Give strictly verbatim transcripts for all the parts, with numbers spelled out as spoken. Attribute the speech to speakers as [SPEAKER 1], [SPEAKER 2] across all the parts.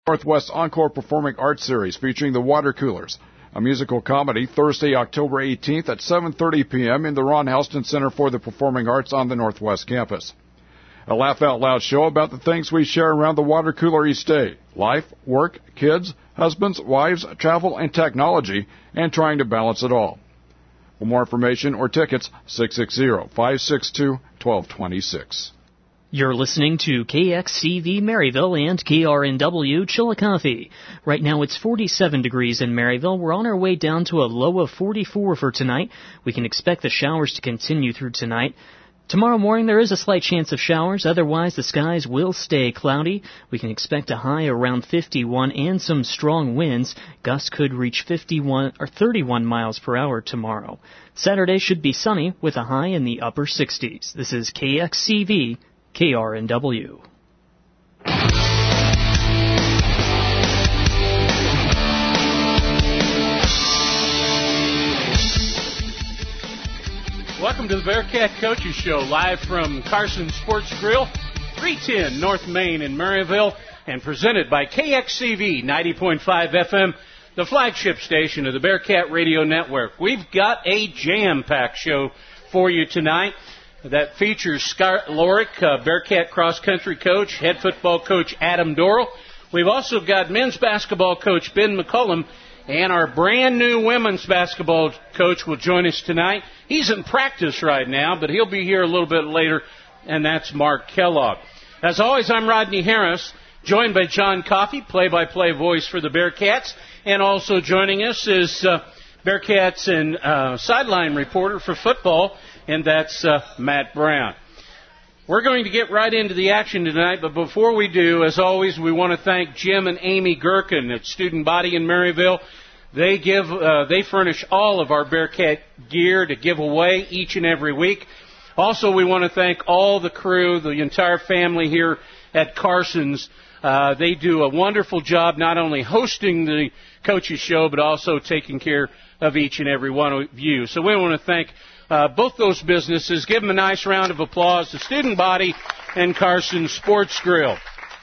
[SPEAKER 1] Northwest Encore Performing Arts Series featuring the Water Coolers, a musical comedy Thursday, October eighteenth at seven thirty p.m. in the Ron Houston Center for the Performing Arts on the Northwest Campus. A laugh-out-loud show about the things we share around the water cooler each day: life, work, kids, husbands, wives, travel, and technology, and trying to balance it all. For more information or tickets, six six zero, five six two, one two two six.
[SPEAKER 2] You're listening to K X C V Maryville and K R N W Chillicothe. Right now it's forty-seven degrees in Maryville. We're on our way down to a low of forty-four for tonight. We can expect the showers to continue through tonight. Tomorrow morning there is a slight chance of showers. Otherwise the skies will stay cloudy. We can expect a high around fifty-one and some strong winds. Gusts could reach fifty-one or thirty-one miles per hour tomorrow. Saturday should be sunny with a high in the upper sixties. This is K X C V K R N W.
[SPEAKER 3] Welcome to the Bearcat Coaches Show, live from Carson Sports Grill, three ten North Main in Maryville, and presented by K X C V ninety point five F M, the flagship station of the Bearcat Radio Network. We've got a jam-packed show for you tonight that features Scott Lorick, uh, Bearcat cross-country coach, head football coach Adam Dorrell. We've also got men's basketball coach Ben McCullum, and our brand-new women's basketball coach will join us tonight. He's in practice right now, but he'll be here a little bit later, and that's Mark Kellogg. As always, I'm Rodney Harris, joined by John Coffey, play-by-play voice for the Bearcats, and also joining us is uh, Bearcats and uh, sideline reporter for football, and that's uh, Matt Brown. We're going to get right into the action tonight, but before we do, as always, we want to thank Jim and Amy Gherkin at Student Body in Maryville. They give, uh, they furnish all of our Bearcat gear to give away each and every week. Also, we want to thank all the crew, the entire family here at Carson's. Uh, they do a wonderful job not only hosting the coaches show, but also taking care of each and every one of you. So we want to thank uh, both those businesses. Give them a nice round of applause, the Student Body and Carson Sports Grill.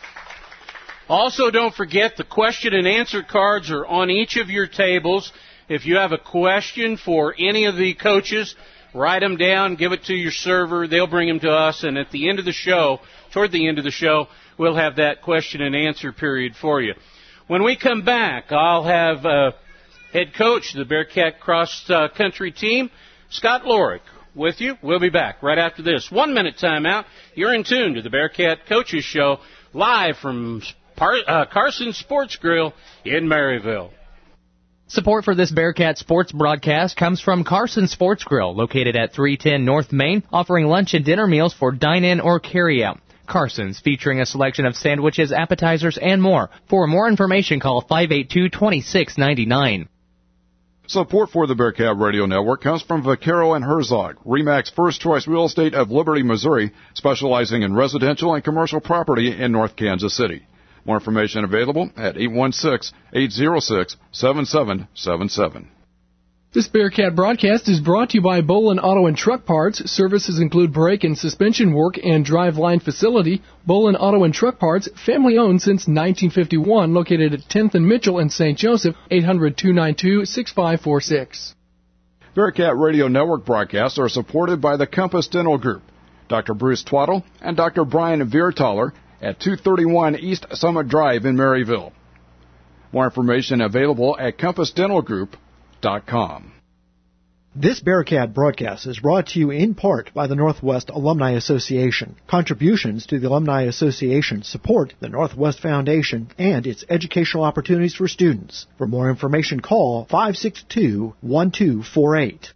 [SPEAKER 3] Also, don't forget the question and answer cards are on each of your tables. If you have a question for any of the coaches, write them down, give it to your server. They'll bring them to us, and at the end of the show, toward the end of the show, we'll have that question and answer period for you. When we come back, I'll have uh, head coach of the Bearcat cross-country team, Scott Lorick, with you. We'll be back right after this. One minute timeout. You're in tune to the Bearcat Coaches Show, live from Par- uh, Carson Sports Grill in Maryville.
[SPEAKER 4] Support for this Bearcat sports broadcast comes from Carson Sports Grill, located at three ten North Main, offering lunch and dinner meals for dine-in or carry-out. Carson's, featuring a selection of sandwiches, appetizers, and more. For more information, call five eight two, two six nine nine.
[SPEAKER 1] Support for the Bearcat Radio Network comes from Vaquero and Herzog, RE/MAX First Choice Real Estate of Liberty, Missouri, specializing in residential and commercial property in North Kansas City. More information available at eight one six, eight zero six, seven seven seven seven.
[SPEAKER 5] This Bearcat broadcast is brought to you by Bolin Auto and Truck Parts. Services include brake and suspension work and driveline facility. Bolin Auto and Truck Parts, family-owned since nineteen fifty-one, located at tenth and Mitchell in Saint Joseph, eight hundred, two nine two, six five four six.
[SPEAKER 1] Bearcat Radio Network broadcasts are supported by the Compass Dental Group, Doctor Bruce Twaddle and Doctor Brian Viertaler at two thirty-one East Summit Drive in Maryville. More information available at compass dental group dot com.
[SPEAKER 6] This Bearcat broadcast is brought to you in part by the Northwest Alumni Association. Contributions to the Alumni Association support the Northwest Foundation and its educational opportunities for students. For more information, call five six two, one two four eight.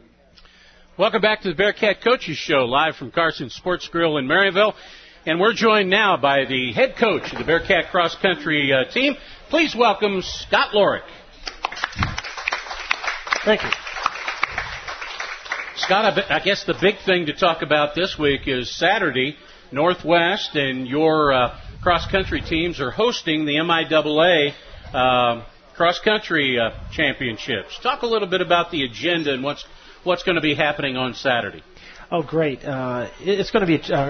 [SPEAKER 3] Welcome back to the Bearcat Coaches Show, live from Carson Sports Grill in Maryville. And we're joined now by the head coach of the Bearcat cross-country uh, team. Please welcome Scott Lorick.
[SPEAKER 7] Thank you.
[SPEAKER 3] Scott, I guess the big thing to talk about this week is Saturday, Northwest and your uh, cross-country teams are hosting the M I A A uh, cross-country uh, championships. Talk a little bit about the agenda and what's what's going to be happening on Saturday.
[SPEAKER 7] Oh, great. Uh, it's going to be an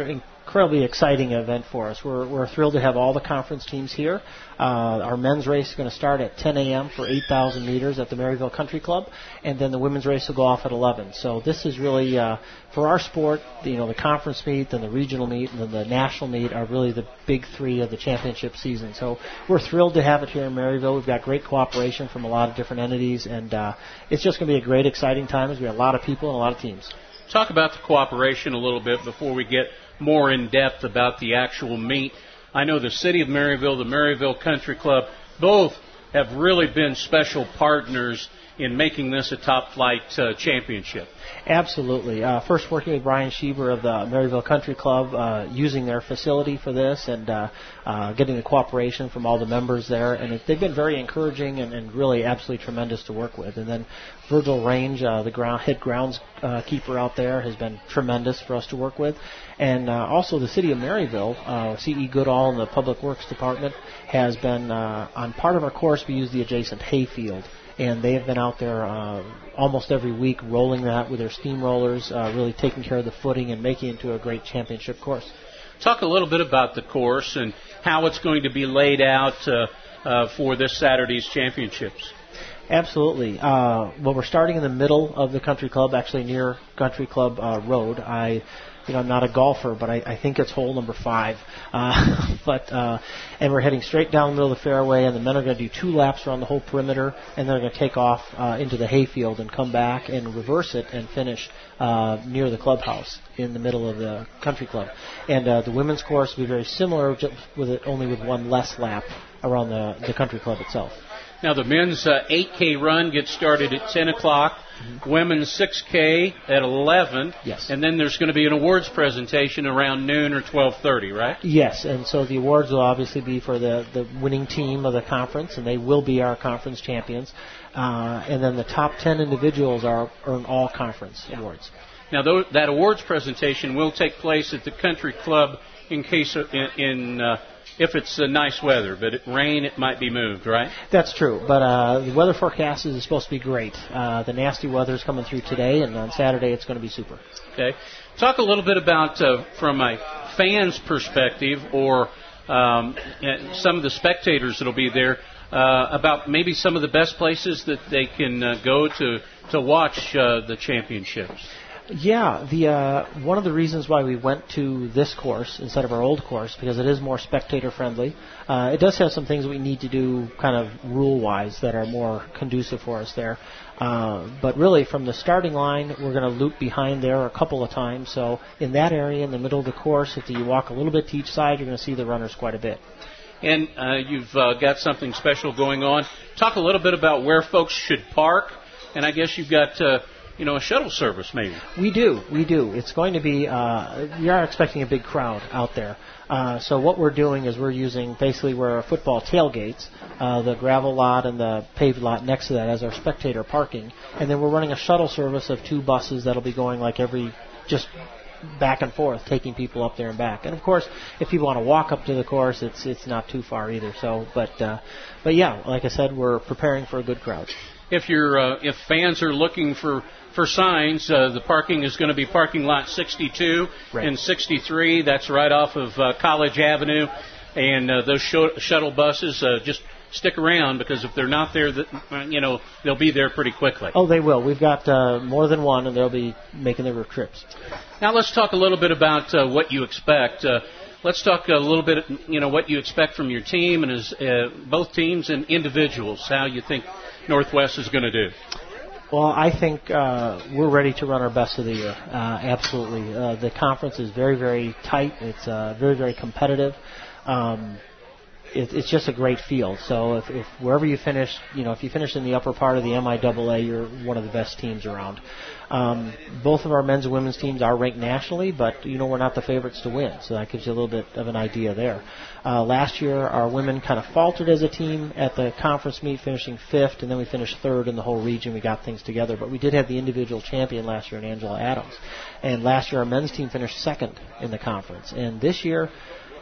[SPEAKER 7] incredibly exciting event for us. We're, we're thrilled to have all the conference teams here. Uh, our men's race is going to start at ten a.m. for eight thousand meters at the Maryville Country Club, and then the women's race will go off at eleven. So this is really, uh, for our sport, you know, the conference meet, then the regional meet, and then the national meet are really the big three of the championship season. So we're thrilled to have it here in Maryville. We've got great cooperation from a lot of different entities, and uh, it's just going to be a great, exciting time as we have a lot of people and a lot of teams.
[SPEAKER 3] Talk about the cooperation a little bit before we get more in depth about the actual meet. I know the City of Maryville, the Maryville Country Club, both have really been special partners in making this a top flight uh, championship.
[SPEAKER 7] Absolutely. Uh, first working with Brian Schieber of the Maryville Country Club, uh, using their facility for this and uh, uh, getting the cooperation from all the members there. And it, they've been very encouraging and, and really absolutely tremendous to work with. And then Virgil Range, uh, the ground, head grounds uh, keeper out there, has been tremendous for us to work with. And uh, also the City of Maryville, uh, C E Goodall and the Public Works Department has been, uh, on part of our course, we use the adjacent hayfield. And they have been out there uh, almost every week rolling that with their steamrollers, uh, really taking care of the footing and making it into a great championship course.
[SPEAKER 3] Talk a little bit about the course and how it's going to be laid out uh, uh, for this Saturday's championships.
[SPEAKER 7] Absolutely. Uh, well, we're starting in the middle of the country club, actually near Country Club uh, Road. I, you know, I'm not a golfer, but I, I think it's hole number five. Uh, but uh, and we're heading straight down the middle of the fairway, and the men are going to do two laps around the whole perimeter, and they're going to take off uh, into the hayfield and come back and reverse it and finish uh, near the clubhouse in the middle of the country club. And uh, the women's course will be very similar, just with it only with one less lap around the, the country club itself.
[SPEAKER 3] Now, the men's uh, eight K run gets started at ten o'clock, mm-hmm. women's six K at eleven,
[SPEAKER 7] yes.
[SPEAKER 3] And then there's going to be an awards presentation around noon or twelve thirty, right?
[SPEAKER 7] Yes, and so the awards will obviously be for the, the winning team of the conference, and they will be our conference champions. Uh, and then the top ten individuals are earn all conference yeah. awards.
[SPEAKER 3] Now, th- that awards presentation will take place at the country club in case of, in... in uh, if it's uh, nice weather, but it rain, it might be moved, right?
[SPEAKER 7] That's true, but uh, the weather forecast is supposed to be great. Uh, the nasty weather is coming through today, and on Saturday it's going to be super.
[SPEAKER 3] Okay. Talk a little bit about, uh, from a fan's perspective, or um, some of the spectators that will be there, uh, about maybe some of the best places that they can uh, go to, to watch uh, the championships.
[SPEAKER 7] Yeah, the uh, one of the reasons why we went to this course instead of our old course, because it is more spectator-friendly. Uh, it does have some things we need to do kind of rule-wise that are more conducive for us there. Uh, but really, from the starting line, we're going to loop behind there a couple of times. So in that area, in the middle of the course, if you walk a little bit to each side, you're going to see the runners quite a bit.
[SPEAKER 3] And uh, you've uh, got something special going on. Talk a little bit about where folks should park. And I guess you've got... Uh, You know, a shuttle service, maybe.
[SPEAKER 7] We do, we do. It's going to be, uh, we are expecting a big crowd out there. Uh, so what we're doing is we're using basically where our football tailgates, uh, the gravel lot and the paved lot next to that as our spectator parking. And then we're running a shuttle service of two buses that'll be going like every, just back and forth, taking people up there and back. And of course, if people want to walk up to the course, it's it's not too far either. So, but uh, but yeah, like I said, we're preparing for a good crowd.
[SPEAKER 3] If you're uh, if fans are looking for for signs, uh, the parking is going to be parking lot sixty-two
[SPEAKER 7] right.
[SPEAKER 3] and sixty-three. That's right off of uh, College Avenue, and uh, those sh- shuttle buses uh, just stick around, because if they're not there, you know, they'll be there pretty quickly.
[SPEAKER 7] Oh, they will. We've got uh, more than one, and they'll be making their trips.
[SPEAKER 3] Now let's talk a little bit about uh, what you expect. Uh, let's talk a little bit, you know, what you expect from your team and as uh, both teams and individuals. How you think Northwest is going to do?
[SPEAKER 7] Well, I think uh, we're ready to run our best of the year. Uh, absolutely. Uh, the conference is very, very tight. It's uh, very, very competitive. Um, it, it's just a great field. So if, if wherever you finish, you know, if you finish in the upper part of the M I A A, you're one of the best teams around. Um, both of our men's and women's teams are ranked nationally, but, you know, we're not the favorites to win. So that gives you a little bit of an idea there. Uh, last year, our women kind of faltered as a team at the conference meet, finishing fifth, and then we finished third in the whole region. We got things together. But we did have the individual champion last year in Angela Adams. And last year, our men's team finished second in the conference. And this year,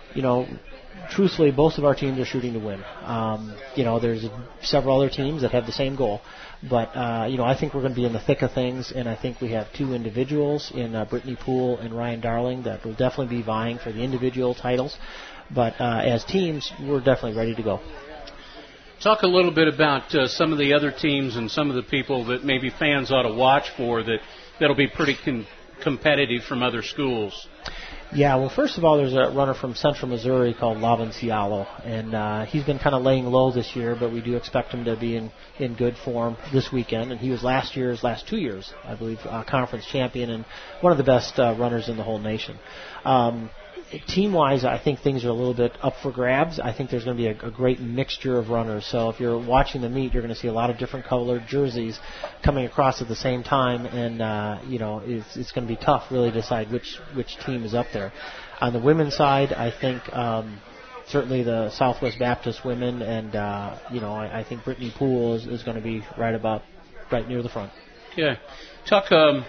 [SPEAKER 7] you know, truthfully, both of our teams are shooting to win. Um, you know, there's several other teams that have the same goal. But, uh, you know, I think we're going to be in the thick of things, and I think we have two individuals in uh, Brittany Poole and Ryan Darling that will definitely be vying for the individual titles. But uh, as teams, we're definitely ready to go.
[SPEAKER 3] Talk a little bit about uh, some of the other teams and some of the people that maybe fans ought to watch for that, that'll be pretty con- competitive from other schools.
[SPEAKER 7] Yeah, well, first of all, there's a runner from Central Missouri called Lavin Cialo, and uh, he's been kind of laying low this year, but we do expect him to be in, in good form this weekend. And he was last year's, last two years, I believe, uh, conference champion and one of the best uh, runners in the whole nation. Um, Team-wise, I think things are a little bit up for grabs. I think there's going to be a, a great mixture of runners. So if you're watching the meet, you're going to see a lot of different colored jerseys coming across at the same time, and uh, you know it's, it's going to be tough really to decide which which team is up there. On the women's side, I think um, certainly the Southwest Baptist women, and uh, you know I, I think Brittany Poole is, is going to be right about right near the front.
[SPEAKER 3] Yeah, talk. Um,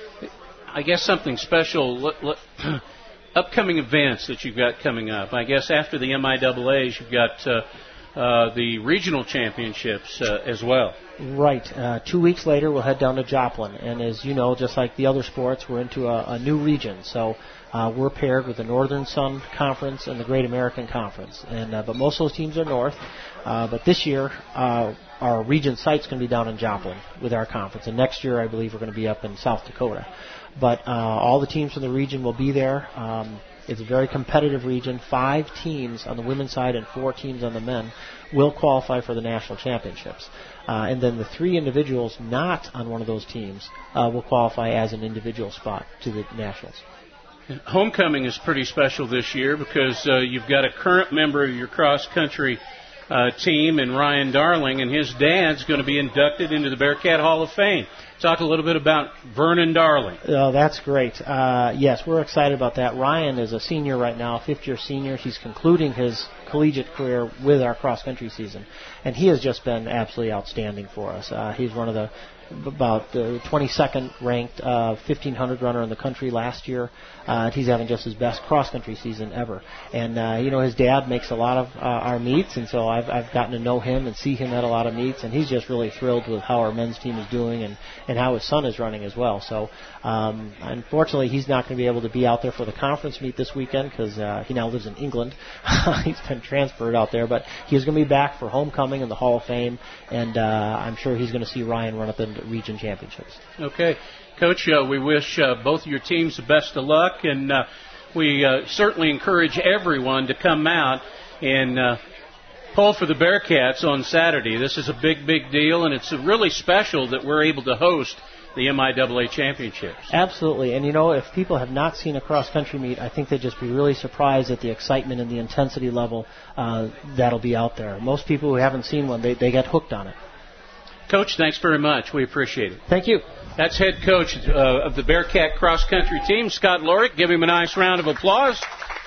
[SPEAKER 3] I guess something special. Let, let, upcoming events that you've got coming up. I guess after the M I A As, you've got uh, uh, the regional championships uh, as well.
[SPEAKER 7] Right. Uh, two weeks later, we'll head down to Joplin. And as you know, just like the other sports, we're into a, a new region. So uh, we're paired with the Northern Sun Conference and the Great American Conference. And uh, but most of those teams are north. Uh, but this year, uh, our region site's going to be down in Joplin with our conference. And next year, I believe, we're going to be up in South Dakota. But uh, all the teams from the region will be there. Um, it's a very competitive region. Five teams on the women's side and four teams on the men will qualify for the national championships. Uh, and then the three individuals not on one of those teams uh, will qualify as an individual spot to the nationals.
[SPEAKER 3] Homecoming is pretty special this year because uh, you've got a current member of your cross-country uh, team in Ryan Darling, and his dad's going to be inducted into the Bearcat Hall of Fame. Talk a little bit about Vernon Darling.
[SPEAKER 7] Oh, that's great. Uh, yes, we're excited about that. Ryan is a senior right now, fifth-year senior. He's concluding his collegiate career with our cross-country season, and he has just been absolutely outstanding for us. Uh, he's one of the about the twenty-second ranked uh, fifteen hundred runner in the country last year. Uh, he's having just his best cross-country season ever. And, uh, you know, his dad makes a lot of uh, our meets, and so I've, I've gotten to know him and see him at a lot of meets, and he's just really thrilled with how our men's team is doing and, and how his son is running as well. So, um, unfortunately, he's not going to be able to be out there for the conference meet this weekend because uh, he now lives in England. He's been transferred out there, but he's going to be back for homecoming in the Hall of Fame, and uh, I'm sure he's going to see Ryan run up in region championships.
[SPEAKER 3] Okay. Coach, uh, we wish uh, both of your teams the best of luck, and uh, we uh, certainly encourage everyone to come out and uh, pull for the Bearcats on Saturday. This is a big, big deal, and it's really special that we're able to host the M I A A championships.
[SPEAKER 7] Absolutely. And, you know, if people have not seen a cross-country meet, I think they'd just be really surprised at the excitement and the intensity level uh, that'll be out there. Most people who haven't seen one, they, they get hooked on it.
[SPEAKER 3] Coach, thanks very much. We appreciate it.
[SPEAKER 7] Thank you.
[SPEAKER 3] That's head coach uh, of the Bearcat cross-country team, Scott Lorick. Give him a nice round of applause.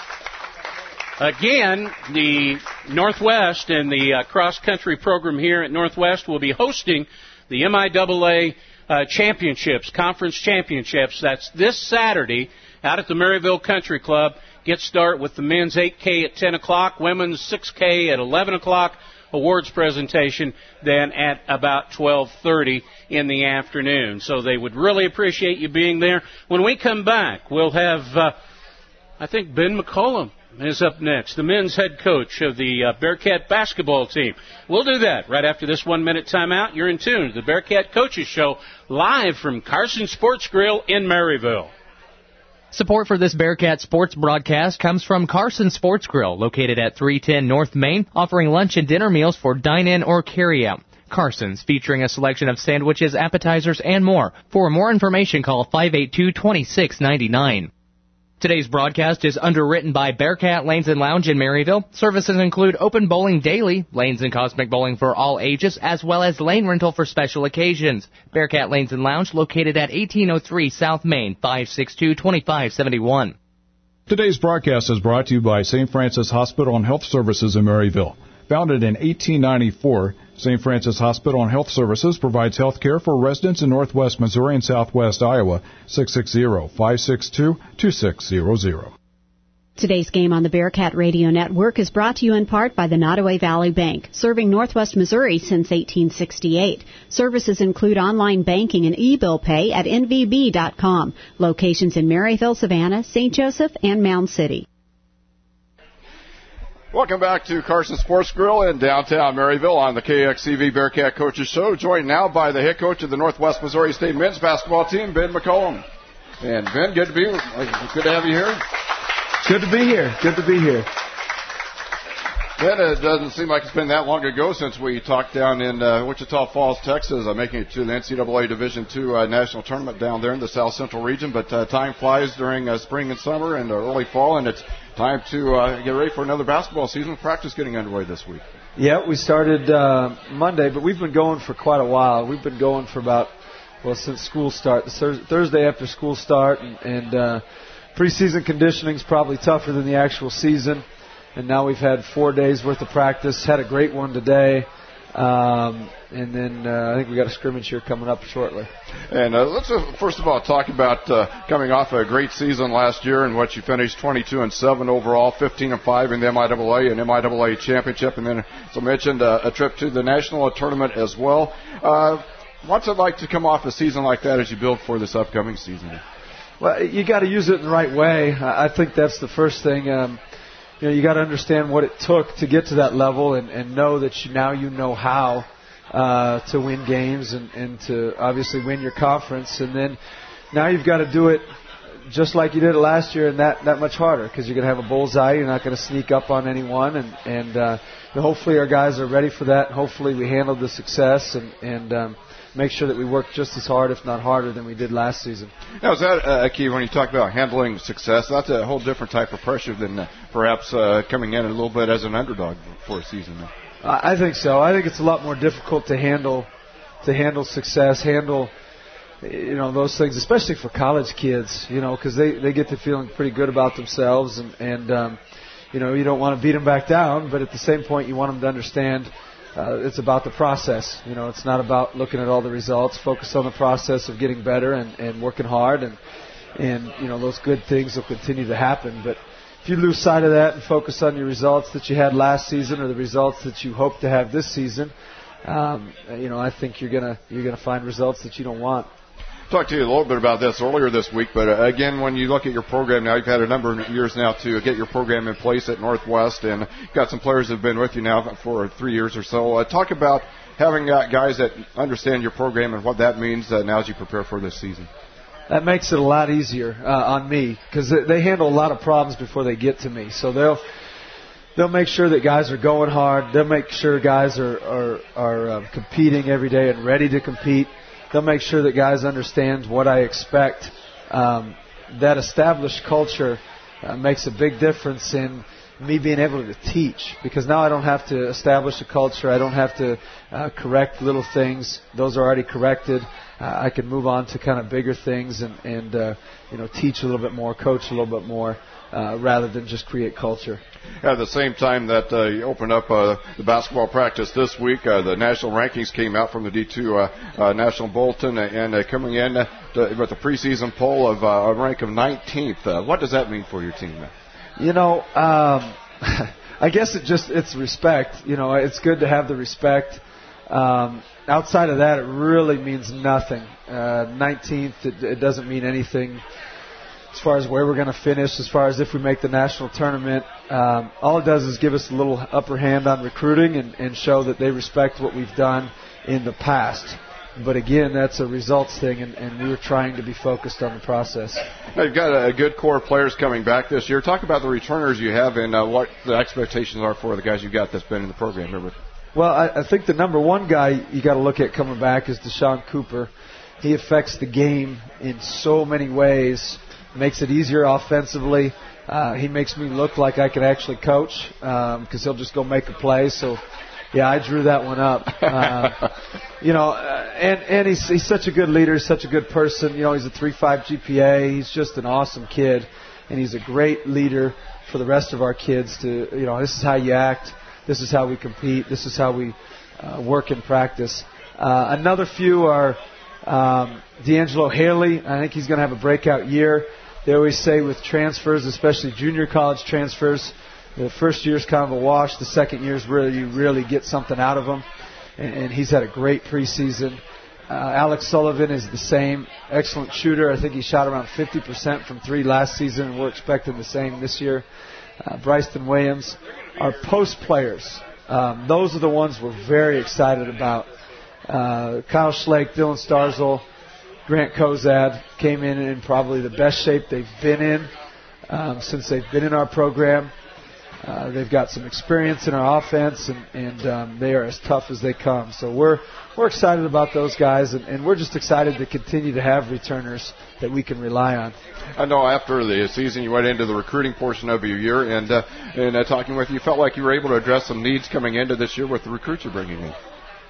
[SPEAKER 3] Again, the Northwest and the uh, cross-country program here at Northwest will be hosting the M I A A uh, championships, conference championships. That's this Saturday out at the Maryville Country Club. Get start with the men's eight K at ten o'clock, women's six K at eleven o'clock. Awards presentation then at about twelve thirty in the afternoon. So they would really appreciate you being there. When we come back, we'll have, uh, I think Ben McCollum is up next, the men's head coach of the uh, Bearcat basketball team. We'll do that right after this one-minute timeout. You're in tune to the Bearcat Coaches Show live from Carson Sports Grill in Maryville.
[SPEAKER 4] Support for this Bearcat sports broadcast comes from Carson Sports Grill, located at three ten North Main, offering lunch and dinner meals for dine-in or carry-out. Carson's, featuring a selection of sandwiches, appetizers, and more. For more information, call five eight two, two six nine nine. Today's broadcast is underwritten by Bearcat Lanes and Lounge in Maryville. Services include open bowling daily, lanes and cosmic bowling for all ages, as well as lane rental for special occasions. Bearcat Lanes and Lounge, located at eighteen oh three South Main, five six two, two five seven one.
[SPEAKER 1] Today's broadcast is brought to you by Saint Francis Hospital and Health Services in Maryville. Founded in eighteen ninety-four, Saint Francis Hospital and Health Services provides health care for residents in northwest Missouri and southwest Iowa. six six zero, five six two, two six zero zero.
[SPEAKER 8] Today's game on the Bearcat Radio Network is brought to you in part by the Nottoway Valley Bank, serving Northwest Missouri since eighteen sixty-eight. Services include online banking and e-bill pay at N V B dot com. Locations in Maryville, Savannah, Saint Joseph, and Mound City.
[SPEAKER 1] Welcome back to Carson Sports Grill in downtown Maryville on the K X C V Bearcat Coaches Show, joined now by the head coach of the Northwest Missouri State men's basketball team, Ben McCollum. And Ben, good to be good to have you here.
[SPEAKER 9] Good to be here. Good to be here.
[SPEAKER 1] Ben, it doesn't seem like it's been that long ago since we talked down in uh, Wichita Falls, Texas, uh, making it to the N C double A Division two uh, national tournament down there in the South Central region. But uh, time flies during uh, spring and summer and uh, early fall, and it's time to uh, get ready for another basketball season. Practice getting underway this week.
[SPEAKER 9] Yeah, we started uh, Monday, but we've been going for quite a while. We've been going for about, well, since school start, the Thursday after school start, and, and uh, preseason conditioning is probably tougher than the actual season. And now we've had four days worth of practice. Had a great one today. Um, and then uh, I think we got a scrimmage here coming up shortly.
[SPEAKER 1] And uh, let's uh, first of all talk about uh, coming off a great season last year in which you finished twenty-two and seven overall, fifteen and five in the M I double A and M I double A championship, and then, as I mentioned, uh, a trip to the national tournament as well. Uh, what's it like to come off a season like that as you build for this upcoming season?
[SPEAKER 9] Well, you got to use it in the right way. I think that's the first thing. Um, you know, you got to understand what it took to get to that level, and, and know that you, now you know how uh, to win games and, and to obviously win your conference. And then now you've got to do it just like you did it last year, and that, that much harder, because you're going to have a bullseye. You're not going to sneak up on anyone, and, and uh, hopefully our guys are ready for that. Hopefully we handled the success and, and um, make sure that we work just as hard, if not harder, than we did last season.
[SPEAKER 1] Now, is that a uh, key when you talk about handling success? That's a whole different type of pressure than uh, perhaps uh, coming in a little bit as an underdog for a season. Now.
[SPEAKER 9] I think so. I think it's a lot more difficult to handle to handle success, handle you know those things, especially for college kids. You know, because they they get to feeling pretty good about themselves, and and um, you know you don't want to beat them back down, but at the same point you want them to understand. Uh, it's about the process. You know, it's not about looking at all the results. Focus on the process of getting better and, and working hard, and and you know those good things will continue to happen. But if you lose sight of that and focus on your results that you had last season or the results that you hope to have this season, um, you know, I think you're gonna you're gonna find results that you don't want.
[SPEAKER 1] Talked to you a little bit about this earlier this week, but uh, again, when you look at your program now, you've had a number of years now to get your program in place at Northwest, and you've got some players that have been with you now for three years or so. Uh, talk about having uh, guys that understand your program and what that means uh, now as you prepare for this season.
[SPEAKER 9] That makes it a lot easier uh, on me, because they handle a lot of problems before they get to me. So they'll they'll make sure that guys are going hard. They'll make sure guys are are, are um, competing every day and ready to compete. They'll make sure that guys understand what I expect. Um, that established culture uh, makes a big difference in me being able to teach, because now I don't have to establish a culture. I don't have to uh, correct little things. Those are already corrected. Uh, I can move on to kind of bigger things and, and uh, you know, teach a little bit more, coach a little bit more, uh, rather than just create culture.
[SPEAKER 1] At the same time that uh, you opened up uh, the basketball practice this week, uh, the national rankings came out from the D two uh, uh, National Bulletin, and uh, coming in uh, to, with a preseason poll of uh, a rank of nineteenth. Uh, what does that mean for your team?
[SPEAKER 9] You know, um, I guess it just it's respect. You know, it's good to have the respect. Um, outside of that, it really means nothing. Uh, nineteenth, it, it doesn't mean anything as far as where we're going to finish, as far as if we make the national tournament. Um, all it does is give us a little upper hand on recruiting and, and show that they respect what we've done in the past. But again, that's a results thing, and, and we were trying to be focused on the process.
[SPEAKER 1] Now, you've got a good core of players coming back this year. Talk about the returners you have and uh, what the expectations are for the guys you've got that's been in the program. Remember?
[SPEAKER 9] Well, I, I think the number one guy you got to look at coming back is Deshaun Cooper. He affects the game in so many ways. Makes it easier offensively. Uh, he makes me look like I can actually coach, because um, he'll just go make a play. So, yeah, I drew that one up. Uh, you know, uh, and and he's he's such a good leader. He's such a good person. You know, he's a three point five G P A. He's just an awesome kid, and he's a great leader for the rest of our kids. To you know, this is how you act. This is how we compete. This is how we uh, work in practice. Uh, another few are um, D'Angelo Haley. I think he's going to have a breakout year. they always say with transfers, especially junior college transfers, the first year's kind of a wash. The second year's where you really get something out of them. And, and he's had a great preseason. Uh, Alex Sullivan is the same. Excellent shooter. I think he shot around fifty percent from three last season, and we're expecting the same this year. Uh, Bryson Williams. Our post players. Um, those are the ones we're very excited about. Uh, Kyle Schlake, Dylan Starzl, Grant Kozad came in in probably the best shape they've been in um, since they've been in our program. Uh, they've got some experience in our offense, and, and um, they are as tough as they come. So we're we're excited about those guys, and, and we're just excited to continue to have returners that we can rely on.
[SPEAKER 1] I know after the season you went into the recruiting portion of your year, and uh, and uh, talking with you, you felt like you were able to address some needs coming into this year with the recruits you're bringing in.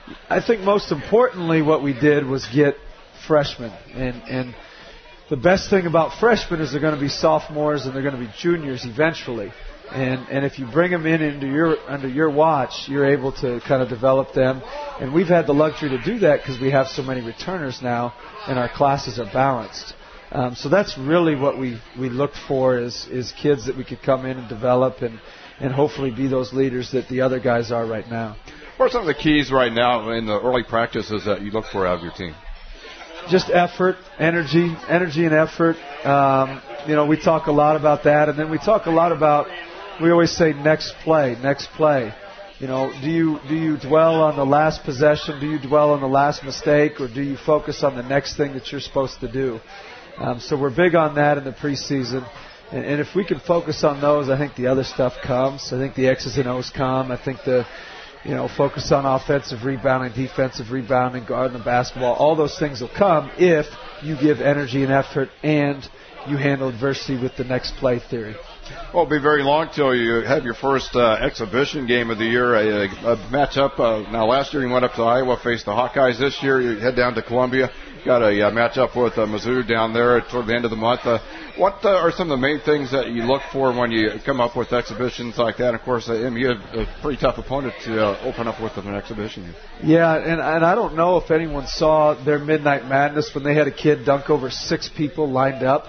[SPEAKER 9] I think most importantly what we did was get freshmen, and and the best thing about freshmen is they're going to be sophomores and they're going to be juniors eventually. And and if you bring them in into your under your watch, you're able to kind of develop them. And we've had the luxury to do that because we have so many returners now, and our classes are balanced. Um, so that's really what we, we looked for is is kids that we could come in and develop and, and hopefully be those leaders that the other guys are right now.
[SPEAKER 1] What are some of the keys right now in the early practices that you look for out of your team?
[SPEAKER 9] Just effort, energy, energy and effort. Um, you know, we talk a lot about that, and then we talk a lot about. We always say next play, next play. You know, do you do you dwell on the last possession? Do you dwell on the last mistake, or do you focus on the next thing that you're supposed to do? Um, so we're big on that in the preseason, and, and if we can focus on those, I think the other stuff comes. I think the X's and O's come. I think the you know focus on offensive rebounding, defensive rebounding, guarding the basketball. All those things will come if you give energy and effort and you handle adversity with the next play theory.
[SPEAKER 1] Well, it'll be very long till you have your first uh, exhibition game of the year, a, a matchup. Uh, now, last year you went up to Iowa, faced the Hawkeyes. This year you head down to Columbia. Got a uh, matchup with uh, Mizzou down there toward the end of the month. Uh, what uh, are some of the main things that you look for when you come up with exhibitions like that? Of course, uh, you have a pretty tough opponent to uh, open up with an exhibition.
[SPEAKER 9] Yeah, and, and I don't know if anyone saw their Midnight Madness when they had a kid dunk over six people lined up.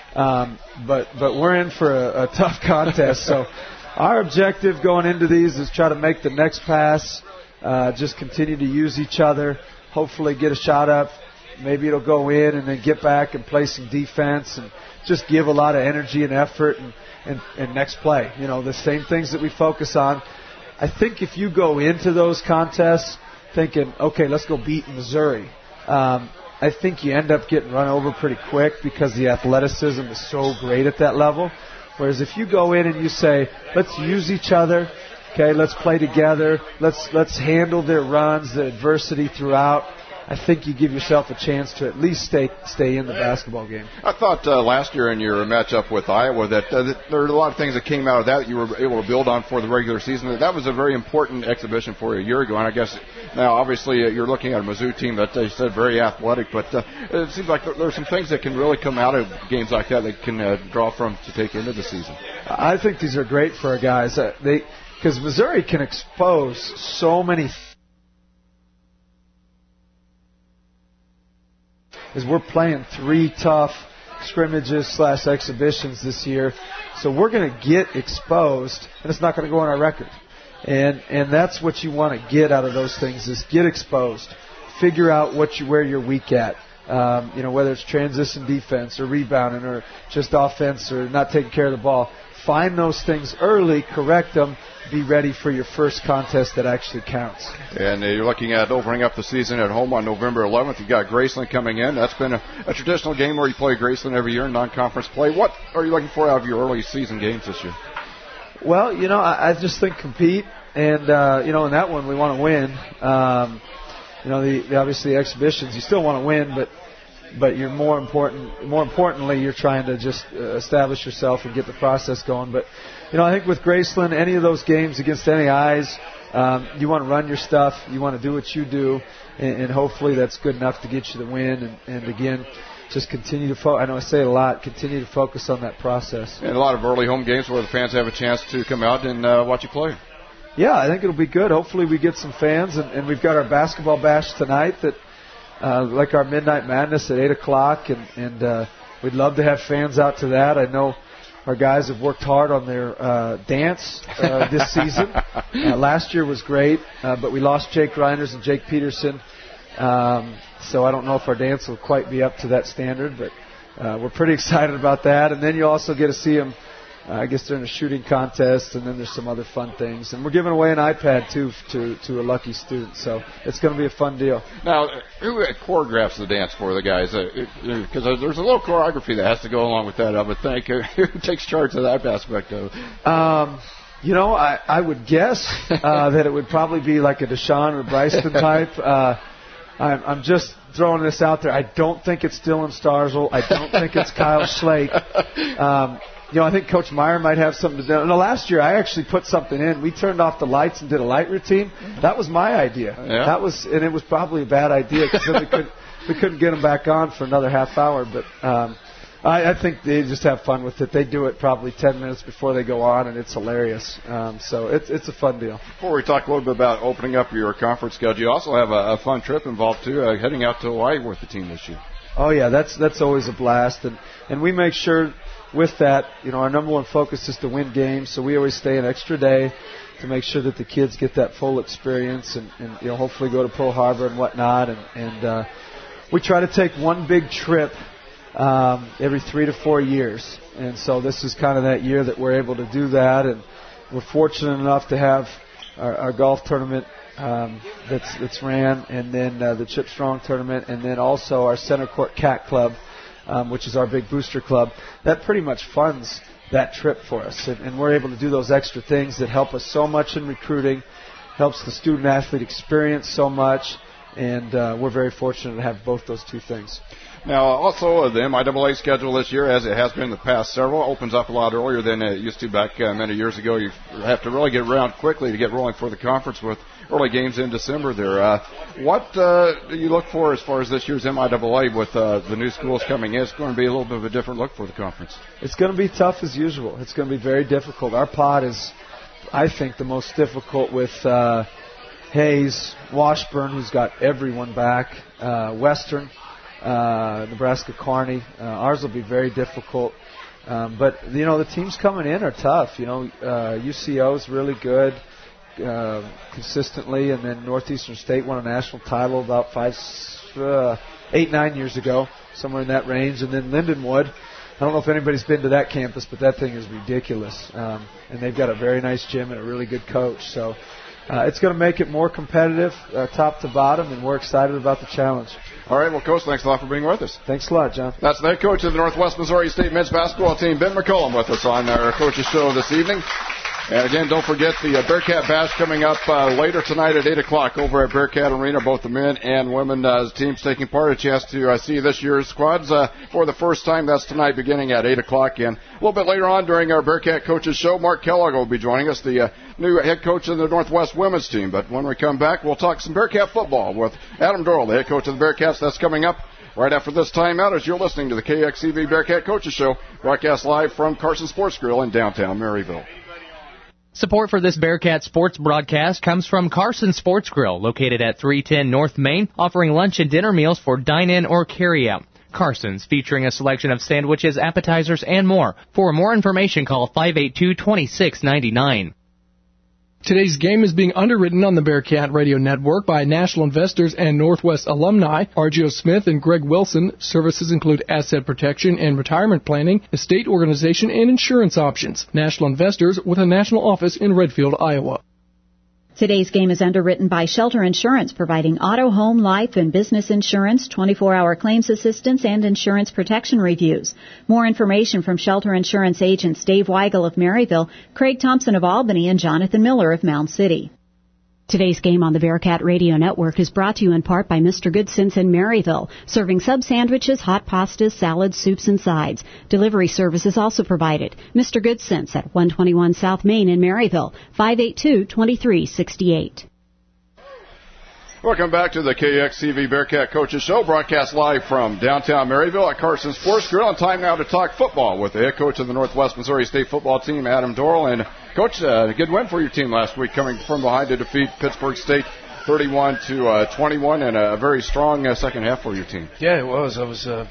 [SPEAKER 9] Um, but but we're in for a, a tough contest. So our objective going into these is try to make the next pass, uh, just continue to use each other, hopefully get a shot up. Maybe it'll go in and then get back and play some defense and just give a lot of energy and effort and, and, and next play. You know, the same things that we focus on. I think if you go into those contests thinking, okay, let's go beat Missouri, um, I think you end up getting run over pretty quick because the athleticism is so great at that level. Whereas if you go in and you say, let's use each other, okay, let's play together, let's let's handle their runs, the adversity throughout, I think you give yourself a chance to at least stay stay in the basketball game.
[SPEAKER 1] I thought uh, last year in your matchup with Iowa that, uh, that there were a lot of things that came out of that that you were able to build on for the regular season. That, that was a very important exhibition for you a year ago. And I guess now, obviously, uh, you're looking at a Mizzou team that they said very athletic, but uh, it seems like there, there are some things that can really come out of games like that that can uh, draw from to take into the season.
[SPEAKER 9] I think these are great for our guys. Uh, they because Missouri can expose so many. Is we're playing three tough scrimmages slash exhibitions this year, so we're going to get exposed, and it's not going to go on our record. And and that's what you want to get out of those things is get exposed, figure out what you where you're weak at. Um, you know, whether it's transition defense or rebounding or just offense or not taking care of the ball. Find those things early, correct them, be ready for your first contest that actually counts.
[SPEAKER 1] And uh, you're looking at opening up the season at home on November eleventh. You've got Graceland coming in. That's been a, a traditional game where you play Graceland every year in non-conference play. What are you looking for out of your early season games this year?
[SPEAKER 9] Well, you know, I, I just think compete. And, uh, you know, in that one we want to win. Um, you know, the, the obviously the exhibitions, you still want to win, but but you're more important. More importantly, you're trying to just uh, establish yourself and get the process going. But you know, I think with Graceland, any of those games against any eyes, um, you want to run your stuff. You want to do what you do, and, and hopefully that's good enough to get you the win. And, and again, just continue to focus. I know I say it a lot. Continue to focus on that process.
[SPEAKER 1] And a lot of early home games where the fans have a chance to come out and uh, watch you play.
[SPEAKER 9] Yeah, I think it'll be good. Hopefully we get some fans, and, and we've got our basketball bash tonight that. Uh, like our Midnight Madness at eight o'clock, and, and uh, we'd love to have fans out to that. I know our guys have worked hard on their uh, dance uh, this season. Uh, last year was great, uh, but we lost Jake Reinders and Jake Peterson. Um, so I don't know if our dance will quite be up to that standard, but uh, we're pretty excited about that. And then you also get to see them, uh, I guess, during a shooting contest, and then there's some other fun things. And we're giving away an iPad, too, to to a lucky student. So it's going to be a fun deal.
[SPEAKER 1] Now, who choreographs the dance for the guys? Because uh, there's a little choreography that has to go along with that, I would think. Who takes charge of that aspect of it?
[SPEAKER 9] Um, you know, I, I would guess uh, that it would probably be like a Deshaun or Bryson type. Uh, I'm, I'm just throwing this out there. I don't think it's Dylan Starzl. I don't think it's Kyle Schlake. Um, you know, I think Coach Meyer might have something to do. No, last year I actually put something in. We turned off the lights and did a light routine. That was my idea.
[SPEAKER 1] Yeah.
[SPEAKER 9] That was, and it was probably a bad idea because then we couldn't, we couldn't get them back on for another half hour. But um, I, I think they just have fun with it. They do it probably ten minutes before they go on, and it's hilarious. Um, so it's it's a fun deal.
[SPEAKER 1] Before we talk a little bit about opening up your conference schedule, you also have a, a fun trip involved too, uh, heading out to Hawaii with the team this year.
[SPEAKER 9] Oh yeah, that's that's always a blast, and and we make sure with that, you know, our number one focus is to win games, so we always stay an extra day to make sure that the kids get that full experience, and, and you know, hopefully go to Pearl Harbor and whatnot, and and uh, we try to take one big trip um, every three to four years, and so this is kind of that year that we're able to do that, and we're fortunate enough to have our, our golf tournament um, that's that's ran, and then uh, the Chip Strong tournament, and then also our Center Court Cat Club, um, which is our big booster club. That pretty much funds that trip for us, and, and we're able to do those extra things that help us so much in recruiting, helps the student athlete experience so much, and uh, we're very fortunate to have both those two things.
[SPEAKER 1] Now, also, uh, the M I A A schedule this year, as it has been the past several, opens up a lot earlier than it used to back uh, many years ago. You have to really get around quickly to get rolling for the conference with early games in December there. Uh, what uh, do you look for as far as this year's M I A A with uh, the new schools coming in? It's going to be a little bit of a different look for the conference.
[SPEAKER 9] It's going to be tough as usual. It's going to be very difficult. Our pod is, I think, the most difficult with uh, Hayes, Washburn, who's got everyone back, uh, Western, Uh, Nebraska Kearney. Uh, ours will be very difficult. Um, but, you know, the teams coming in are tough. You know, uh, U C O is really good uh, consistently, and then Northeastern State won a national title about five, uh, eight, nine years ago, somewhere in that range. And then Lindenwood, I don't know if anybody's been to that campus, but that thing is ridiculous. Um, and they've got a very nice gym and a really good coach. So uh, it's going to make it more competitive, uh, top to bottom, and we're excited about the challenge.
[SPEAKER 1] All right, well, Coach, thanks a lot for being with us.
[SPEAKER 9] Thanks a lot, John.
[SPEAKER 1] That's the head coach of the Northwest Missouri State men's basketball team, Ben McCullum, with us on our Coaches Show this evening. And again, don't forget the uh, Bearcat Bash coming up uh, later tonight at eight o'clock over at Bearcat Arena. Both the men and women uh, teams taking part. A chance to uh, see this year's squads uh, for the first time. That's tonight beginning at eight o'clock. And a little bit later on during our Bearcat Coaches Show, Mark Kellogg will be joining us, the uh, new head coach of the Northwest women's team. But when we come back, we'll talk some Bearcat football with Adam Dorrell, the head coach of the Bearcats. That's coming up right after this timeout, as you're listening to the K X C V Bearcat Coaches Show, broadcast live from Carson Sports Grill in downtown Maryville.
[SPEAKER 4] Support for this Bearcat sports broadcast comes from Carson Sports Grill, located at three ten North Main, offering lunch and dinner meals for dine-in or carry-out. Carson's, featuring a selection of sandwiches, appetizers, and more. For more information, call five eight two, two six nine nine.
[SPEAKER 5] Today's game is being underwritten on the Bearcat Radio Network by National Investors and Northwest alumni Argio Smith and Greg Wilson. Services include asset protection and retirement planning, estate organization, and insurance options. National Investors with a national office in Redfield, Iowa.
[SPEAKER 8] Today's game is underwritten by Shelter Insurance, providing auto, home, life, and business insurance, twenty-four hour claims assistance, and insurance protection reviews. More information from Shelter Insurance agents Dave Weigel of Maryville, Craig Thompson of Albany, and Jonathan Miller of Mound City. Today's game on the Bearcat Radio Network is brought to you in part by Mister Goodson's in Maryville, serving sub sandwiches, hot pastas, salads, soups, and sides. Delivery service is also provided. Mister Goodson's at one twenty-one South Main in Maryville, five eight two, two three six eight.
[SPEAKER 1] Welcome back to the K X C V Bearcat Coaches Show, broadcast live from downtown Maryville at Carson Sports Grill. And time now to talk football with the head coach of the Northwest Missouri State football team, Adam Dorrell. And, Coach, uh, a good win for your team last week, coming from behind to defeat Pittsburgh State thirty-one to twenty-one, and a very strong uh, second half for your team.
[SPEAKER 10] Yeah, it was. I was uh,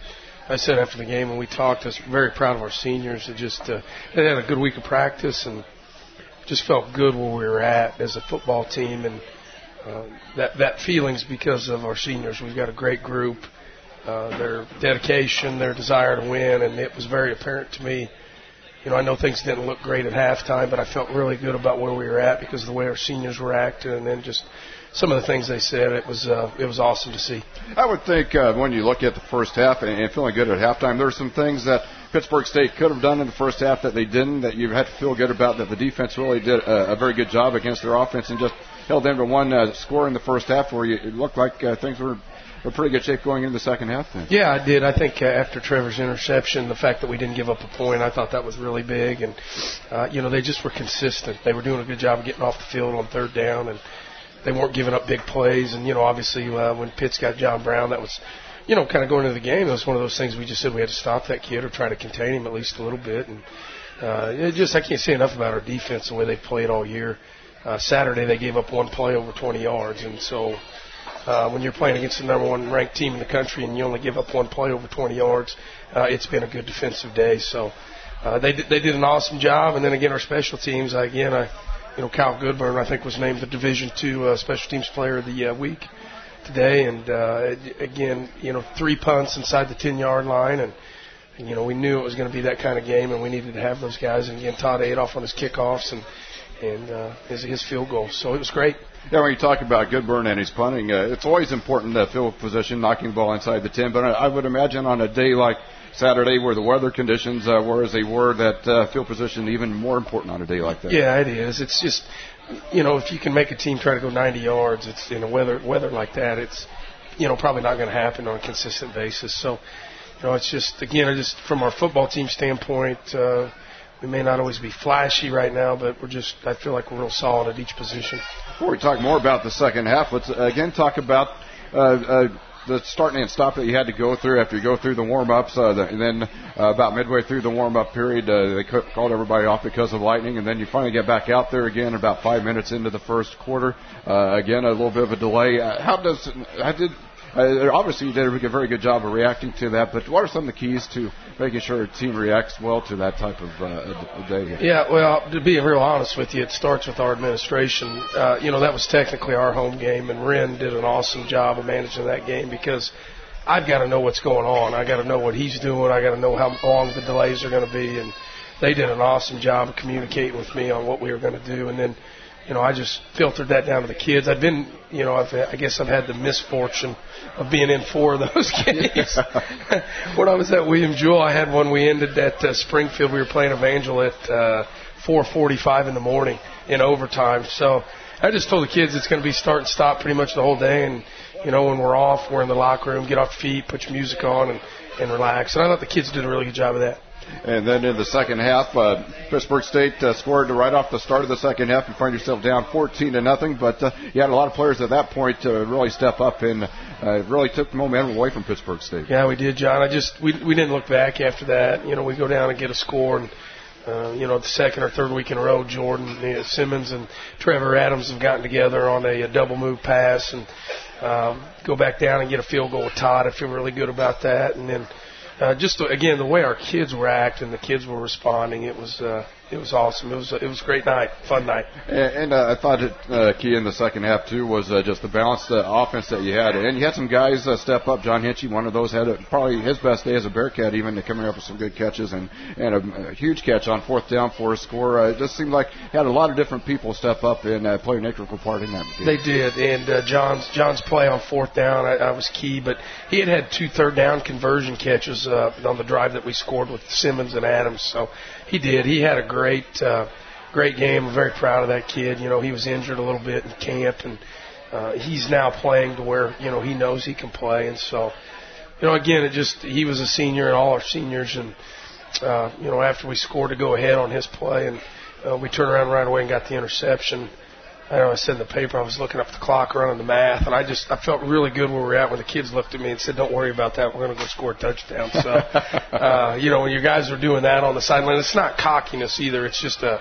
[SPEAKER 10] I said after the game when we talked, I was very proud of our seniors. It just uh, they had a good week of practice and just felt good where we were at as a football team, and uh, that that feeling's because of our seniors. We've got a great group, uh, their dedication, their desire to win, and it was very apparent to me. You know, I know things didn't look great at halftime, but I felt really good about where we were at because of the way our seniors were acting, and then just some of the things they said. It was uh, it was awesome to see.
[SPEAKER 1] I would think uh, when you look at the first half and, and feeling good at halftime, there were some things that Pittsburg State could have done in the first half that they didn't, that you had to feel good about, that the defense really did a, a very good job against their offense and just held them to one uh, score in the first half where you, it looked like uh, things were in pretty good shape going into the second half then.
[SPEAKER 10] Yeah, I did. I think uh, after Trevor's interception, the fact that we didn't give up a point, I thought that was really big. And, uh, you know, they just were consistent. They were doing a good job of getting off the field on third down, and they weren't giving up big plays. And, you know, obviously uh, when Pitts got John Brown, that was, you know, kind of going into the game, it was one of those things we just said we had to stop that kid or try to contain him at least a little bit. And uh, it just I can't say enough about our defense, the way they played all year. Uh, Saturday they gave up one play over twenty yards, and so uh, when you're playing against the number one ranked team in the country and you only give up one play over twenty yards, uh, it's been a good defensive day. So uh, they did, they did an awesome job. And then again, our special teams, again, I, you know, Kyle Goodburn, I think, was named the Division two uh, Special Teams Player of the uh, Week today. And uh, again, you know, three punts inside the ten-yard line, and you know, we knew it was going to be that kind of game, and we needed to have those guys. And again, Todd Adolph on his kickoffs and and uh, his, his field goal. So it was great.
[SPEAKER 1] Yeah, when you talk about Goodburn and his punting, uh, it's always important to field position, knocking the ball inside the ten. But I, I would imagine on a day like Saturday where the weather conditions uh, were as they were, that uh, field position even more important on a day like that.
[SPEAKER 10] Yeah, it is. It's just, you know, if you can make a team try to go ninety yards, it's in a weather weather like that, it's, you know, probably not going to happen on a consistent basis. So, you know, it's just, again, just from our football team standpoint, uh, we may not always be flashy right now, but we're just, I feel like we're real solid at each position.
[SPEAKER 1] Before we talk more about the second half, let's again talk about uh, uh, the starting and stop that you had to go through after you go through the warm-ups. Uh, the, and then uh, about midway through the warm-up period, uh, they called everybody off because of lightning. And then you finally get back out there again about five minutes into the first quarter. Uh, again, a little bit of a delay. Uh, how does, how did... Uh, obviously, you did a very good job of reacting to that, but what are some of the keys to making sure a team reacts well to that type of uh, day?
[SPEAKER 10] Yeah, well, to be real honest with you, it starts with our administration. Uh, you know, that was technically our home game, and Wren did an awesome job of managing that game because I've got to know what's going on. I got to know what he's doing. I got to know how long the delays are going to be, and they did an awesome job of communicating with me on what we were going to do, and then you know, I just filtered that down to the kids. I've been, you know, I've, I guess I've had the misfortune of being in four of those games. When I was at William Jewell, I had one we ended at uh, Springfield. We were playing Evangel at uh, four forty-five in the morning in overtime. So I just told the kids it's going to be start and stop pretty much the whole day. And, you know, when we're off, we're in the locker room, get off your feet, put your music on, and, and relax. And I thought the kids did a really good job of that.
[SPEAKER 1] And then in the second half, uh, Pittsburg State uh, scored right off the start of the second half. You find yourself down fourteen to nothing, but uh, you had a lot of players at that point to really step up and uh, really took the momentum away from Pittsburg State.
[SPEAKER 10] Yeah, we did, John. I just we we didn't look back after that. You know, we go down and get a score, and uh, you know, the second or third week in a row, Jordan you know, Simmons and Trevor Adams have gotten together on a, a double move pass and um, go back down and get a field goal with Todd. I feel really good about that, and then. Uh, just to, again, the way our kids were acting, the kids were responding, it was uh, it was awesome. It was it was a great night, fun night.
[SPEAKER 1] And, and uh, I thought it, uh, key in the second half too was uh, just the balanced uh, offense that you had, and you had some guys uh, step up. John Hinchy, one of those, had a, probably his best day as a Bearcat, even coming up with some good catches and and a, a huge catch on fourth down for a score. Uh, it just seemed like he had a lot of different people step up and uh, play an integral part in that game.
[SPEAKER 10] They did, and uh, John's John's play on fourth down I, I was key, but he had had two third down conversion catches uh, on the drive that we scored with Simmons and Adams. So he did. He had a great, uh, great game. I'm very proud of that kid. You know, he was injured a little bit in camp, and uh, he's now playing to where, you know, he knows he can play. And so, you know, again, it just, he was a senior and all our seniors. And, uh, you know, after we scored to go ahead on his play, and uh, we turned around right away and got the interception. I know I said in the paper I was looking up the clock, running the math, and I just I felt really good where we were at when the kids looked at me and said, "Don't worry about that. We're going to go score a touchdown." So, uh, you know, when your guys are doing that on the sideline, it's not cockiness either. It's just a,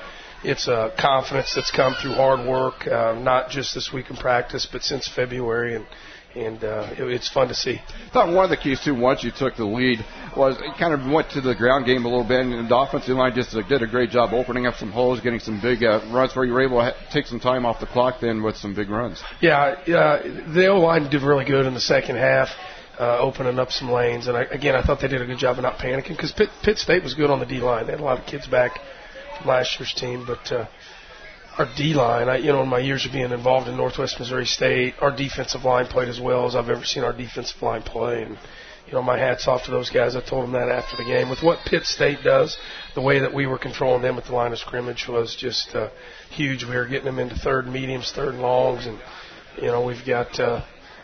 [SPEAKER 10] it's a confidence that's come through hard work, uh, not just this week in practice, but since February, and and uh, it, it's fun to see.
[SPEAKER 1] I thought one of the keys, too, once you took the lead, was it kind of went to the ground game a little bit, and the offensive line just did a great job opening up some holes, getting some big uh, runs where you were able to ha- take some time off the clock then with some big runs.
[SPEAKER 10] Yeah, uh, the O-line did really good in the second half, uh, opening up some lanes. And, I, again, I thought they did a good job of not panicking because Pitt, Pitt State was good on the D-line. They had a lot of kids back from last year's team, but uh, our D-line, I, you know, in my years of being involved in Northwest Missouri State, our defensive line played as well as I've ever seen our defensive line play. And, you know, my hat's off to those guys. I told them that after the game. With what Pitt State does, the way that we were controlling them at the line of scrimmage was just uh, huge. We were getting them into third and mediums, third and longs, and, you know, we've got uh,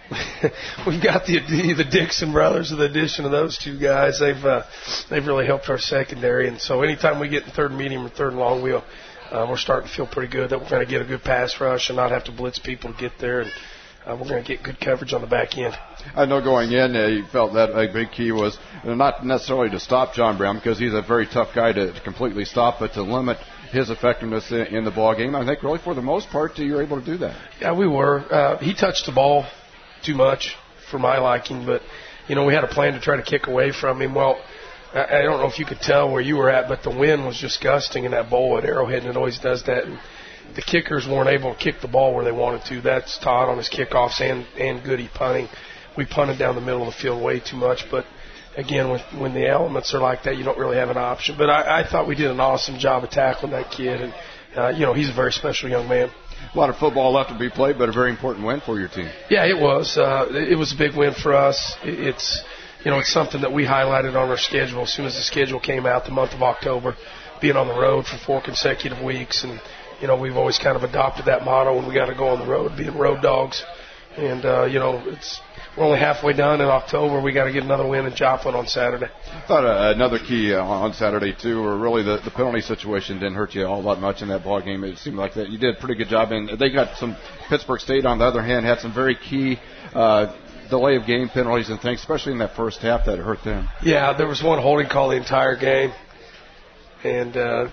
[SPEAKER 10] we've got the the Dixon brothers with the addition of those two guys. They've uh, they've really helped our secondary, and so anytime we get in third and medium or third and long, we'll Uh, we're starting to feel pretty good that we're going to get a good pass rush and not have to blitz people to get there, and uh, we're going to get good coverage on the back end.
[SPEAKER 1] I know going in, uh, you felt that a big key was not necessarily to stop John Brown because he's a very tough guy to, to completely stop, but to limit his effectiveness in, in the ball game. I think really for the most part you were able to do that.
[SPEAKER 10] Yeah, we were. Uh, he touched the ball too much for my liking, but you know we had a plan to try to kick away from him. Well, I don't know if you could tell where you were at, but the wind was just gusting in that bowl at Arrowhead, and it always does that. And the kickers weren't able to kick the ball where they wanted to. That's Todd on his kickoffs and, and Goody punting. We punted down the middle of the field way too much. But, again, when, when the elements are like that, you don't really have an option. But I, I thought we did an awesome job of tackling that kid. And, uh, you know, he's a very special young man.
[SPEAKER 1] A lot of football left to be played, but a very important win for your team.
[SPEAKER 10] Yeah, it was. Uh, it was a big win for us. It's... You know, it's something that we highlighted on our schedule as soon as the schedule came out, the month of October, being on the road for four consecutive weeks. And, you know, we've always kind of adopted that motto when we got to go on the road, being road dogs. And, uh, you know, it's we're only halfway done in October. We got to get another win in Joplin on Saturday.
[SPEAKER 1] I thought uh, another key uh, on Saturday, too, were really the, the penalty situation didn't hurt you all that much in that ball game. It seemed like that you did a pretty good job. And they got some Pittsburgh State, on the other hand, had some very key uh delay of game penalties and things, especially in that first half, that hurt them.
[SPEAKER 10] Yeah, there was one holding call the entire game, and uh,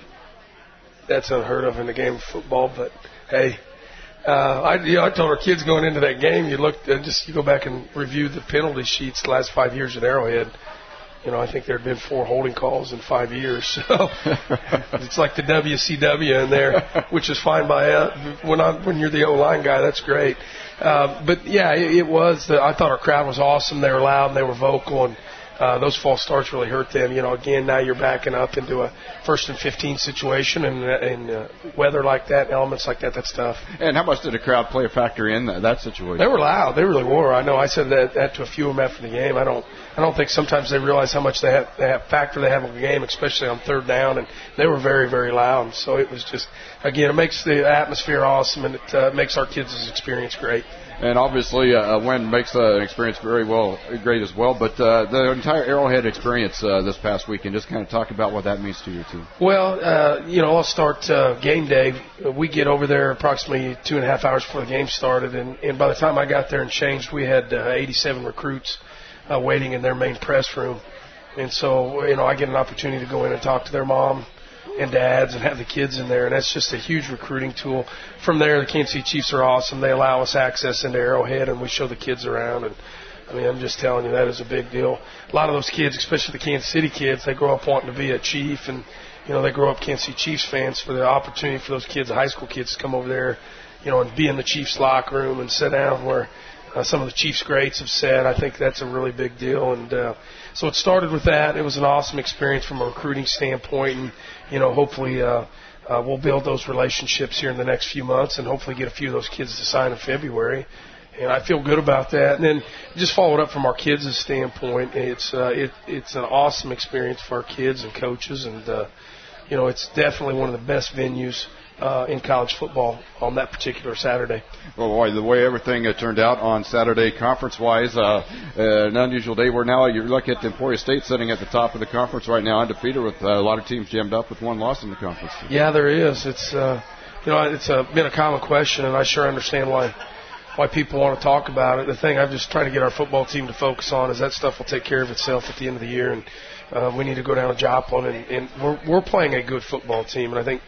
[SPEAKER 10] that's unheard of in the game of football. But hey, uh, I, you know, I told our kids going into that game, you look, uh, just you go back and review the penalty sheets the last five years at Arrowhead. You know, I think there had been four holding calls in five years. So it's like the W C W in there, which is fine by uh, when I, when you're the O-line guy, that's great. Uh, but, yeah, it, it was. The, I thought our crowd was awesome. They were loud and they were vocal, and uh, those false starts really hurt them. You know, again, now you're backing up into a first and fifteen situation, and, and uh, weather like that, elements like that, that's tough.
[SPEAKER 1] And how much did the crowd play a factor in that, that situation?
[SPEAKER 10] They were loud. They really were. I know I said that, that to a few of them after the game. I don't I don't think sometimes they realize how much they have, they have factor they have in the game, especially on third down, and they were very, very loud. And so it was just, again, it makes the atmosphere awesome, and it uh, makes our kids' experience great.
[SPEAKER 1] And obviously, uh, a win makes uh, an experience very well, great as well. But uh, the entire Arrowhead experience uh, this past weekend, just kind of talk about what that means to your team.
[SPEAKER 10] Well, uh, you know, I'll start uh, game day. We get over there approximately two and a half hours before the game started, and, and by the time I got there and changed, we had uh, eighty-seven recruits uh, waiting in their main press room. And so, you know, I get an opportunity to go in and talk to their mom and dads and have the kids in there, and that's just a huge recruiting tool. From there, the Kansas City Chiefs are awesome. They allow us access into Arrowhead, and we show the kids around. And I mean, I'm just telling you, that is a big deal. A lot of those kids, especially the Kansas City kids, they grow up wanting to be a Chief, and you know, they grow up Kansas City Chiefs fans. For the opportunity for those kids, the high school kids, to come over there, you know, and be in the Chiefs locker room and sit down where uh, some of the Chiefs greats have said, I think that's a really big deal. And uh, so it started with that. It was an awesome experience from a recruiting standpoint, and you know, hopefully uh, uh, we'll build those relationships here in the next few months, and hopefully get a few of those kids to sign in February. And I feel good about that. And then just follow it up from our kids' standpoint. It's uh, it, it's an awesome experience for our kids and coaches, and uh, you know, it's definitely one of the best venues uh, in college football on that particular Saturday.
[SPEAKER 1] Well, boy, the way everything uh, turned out on Saturday conference-wise, uh, uh, an unusual day. Where now you look at Emporia State sitting at the top of the conference right now, undefeated, with uh, a lot of teams jammed up with one loss in the conference.
[SPEAKER 10] Yeah, there is. It's uh, you know, it's uh, been a common question, and I sure understand why why people want to talk about it. The thing I've just tried to get our football team to focus on is that stuff will take care of itself at the end of the year, and uh, we need to go down to Joplin, and, and we're we're playing a good football team, and I think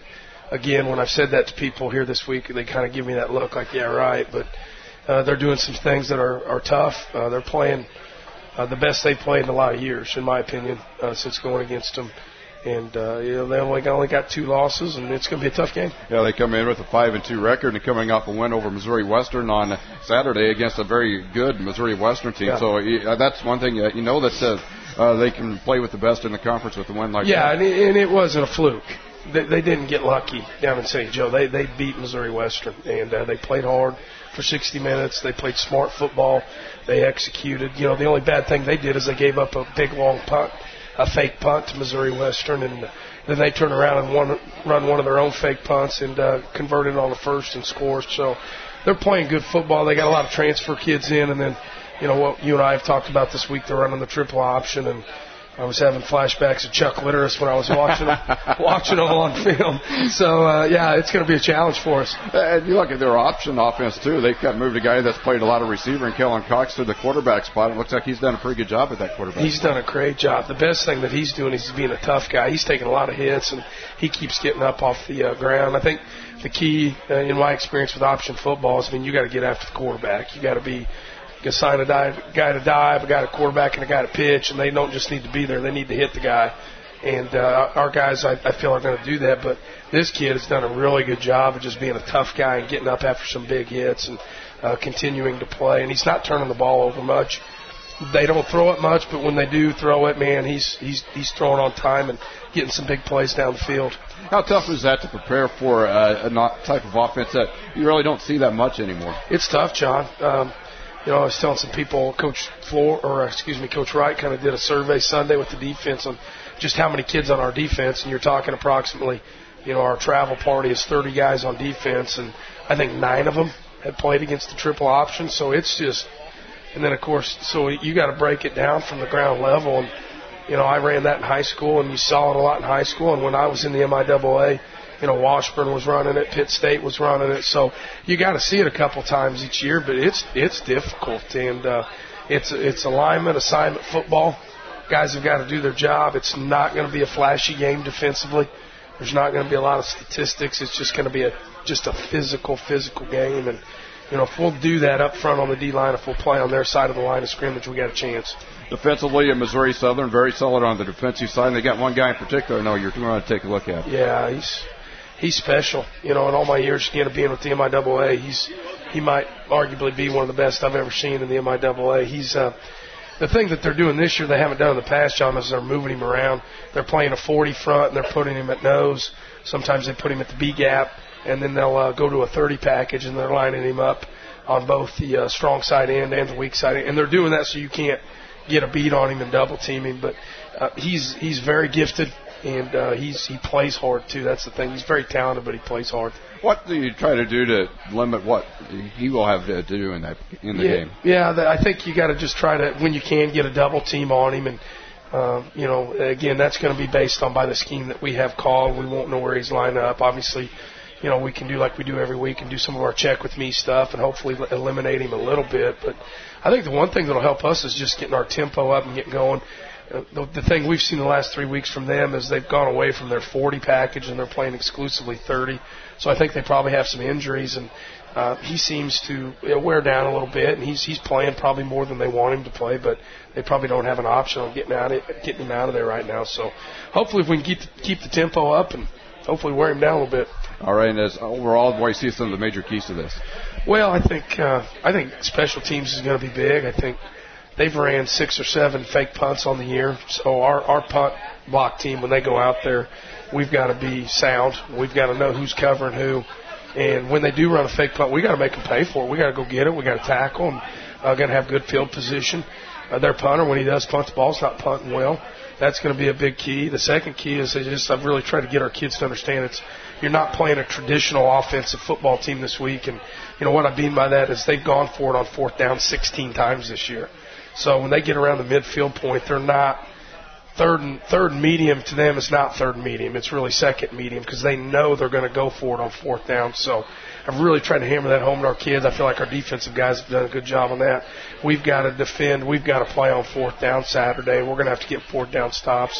[SPEAKER 10] again, when I've said that to people here this week, they kind of give me that look like, yeah, right. But uh, they're doing some things that are, are tough. Uh, they're playing uh, the best they've played in a lot of years, in my opinion, uh, since going against them. And uh, you know, they only got, only got two losses, and it's going to be a tough game.
[SPEAKER 1] Yeah, they come in with a five and two record, and coming off a win over Missouri Western on Saturday against a very good Missouri Western team. Yeah. So uh, that's one thing uh, you know that uh, uh, they can play with the best in the conference with a win like
[SPEAKER 10] yeah,
[SPEAKER 1] that.
[SPEAKER 10] Yeah, and, and it wasn't a fluke. They, they didn't get lucky down in Saint Joe. They they beat Missouri Western, and uh, they played hard for sixty minutes. They played smart football. They executed. You know, the only bad thing they did is they gave up a big long punt. A fake punt to Missouri Western, and then they turn around and one, run one of their own fake punts and uh, convert it on the first and score. So they're playing good football. They got a lot of transfer kids in, and then, you know, what you and I have talked about this week, they're running the triple option, and I was having flashbacks of Chuck Litteris when I was watching them, watching them on film. So, uh, yeah, it's going to be a challenge for us.
[SPEAKER 1] And you look at their option offense, too. They've got moved a guy that's played a lot of receiver in Kellen Cox to the quarterback spot. It looks like he's done a pretty good job at that quarterback
[SPEAKER 10] He's
[SPEAKER 1] spot.
[SPEAKER 10] done a great job. The best thing that he's doing is he's being a tough guy. He's taking a lot of hits, and he keeps getting up off the uh, ground. I think the key, uh, in my experience with option football, is, I mean, you got to get after the quarterback. You got to be assign a dive, guy to dive, a guy to quarterback, and a guy to pitch, and they don't just need to be there. They need to hit the guy. And uh, our guys, I, I feel, are going to do that. But this kid has done a really good job of just being a tough guy and getting up after some big hits and uh, continuing to play. And he's not turning the ball over much. They don't throw it much, but when they do throw it, man, he's he's he's throwing on time and getting some big plays down the field.
[SPEAKER 1] How tough is that to prepare for uh, a type of offense that you really don't see that much anymore?
[SPEAKER 10] It's tough, John. Um, You know, I was telling some people, Coach Floor, or excuse me, Coach Wright kind of did a survey Sunday with the defense on just how many kids on our defense, and you're talking approximately, you know, our travel party is thirty guys on defense, and I think nine of them had played against the triple option, so it's just, and then of course, so you got to break it down from the ground level, and you know, I ran that in high school, and you saw it a lot in high school, and when I was in the M I A A, you know, Washburn was running it, Pitt State was running it, so you got to see it a couple times each year, but it's it's difficult, and uh, it's it's alignment, assignment football. Guys have got to do their job. It's not going to be a flashy game defensively. There's not going to be a lot of statistics. It's just going to be a just a physical, physical game, and you know, if we'll do that up front on the D line, if we'll play on their side of the line of scrimmage, we got a chance.
[SPEAKER 1] Defensively, Missouri Southern very solid on the defensive side. And they got one guy in particular I know you're going to take a look at.
[SPEAKER 10] Yeah, he's. He's special. You know, in all my years again of being with the M I A A, he's he might arguably be one of the best I've ever seen in the M I A A. He's uh, the thing that they're doing this year they haven't done in the past, John, is they're moving him around. They're playing a forty front and they're putting him at nose. Sometimes they put him at the B gap, and then they'll uh, go to a thirty package and they're lining him up on both the uh, strong side end and the weak side end. And they're doing that so you can't get a beat on him and double team him. But uh, he's he's very gifted. And uh, he's he plays hard, too. That's the thing. He's very talented, but he plays hard.
[SPEAKER 1] What do you try to do to limit what he will have to do in that in the
[SPEAKER 10] yeah,
[SPEAKER 1] game?
[SPEAKER 10] Yeah, the, I think you got to just try to, when you can, get a double team on him. And, uh, you know, again, that's going to be based on by the scheme that we have called. We won't know where he's lined up. Obviously, you know, we can do like we do every week and do some of our check with me stuff and hopefully eliminate him a little bit. But I think the one thing that will help us is just getting our tempo up and getting going. Uh, the, the thing we've seen the last three weeks from them is they've gone away from their forty package and they're playing exclusively thirty. So I think they probably have some injuries, and uh, he seems to you know, wear down a little bit, and he's he's playing probably more than they want him to play, but they probably don't have an option on getting out of, getting him out of there right now. So hopefully if we can keep the, keep the tempo up and hopefully wear him down a little bit.
[SPEAKER 1] All right, and as overall, what do you see some of the major keys to this?
[SPEAKER 10] Well, I think uh, I think special teams is going to be big. I think they've ran six or seven fake punts on the year. So our, our punt block team, when they go out there, we've got to be sound. We've got to know who's covering who. And when they do run a fake punt, we got to make them pay for it. We got to go get it. We got to tackle them. Uh, got to have good field position. Uh, their punter, when he does punt the ball, is not punting well. That's going to be a big key. The second key is they just I've really tried to get our kids to understand it's you're not playing a traditional offensive football team this week. And you know what I mean by that is they've gone for it on fourth down sixteen times this year. So when they get around the midfield point, they're not third and third and medium to them. It's not third and medium. It's really second medium because they know they're going to go for it on fourth down. So I've really tried to hammer that home to our kids. I feel like our defensive guys have done a good job on that. We've got to defend. We've got to play on fourth down Saturday. We're going to have to get fourth down stops.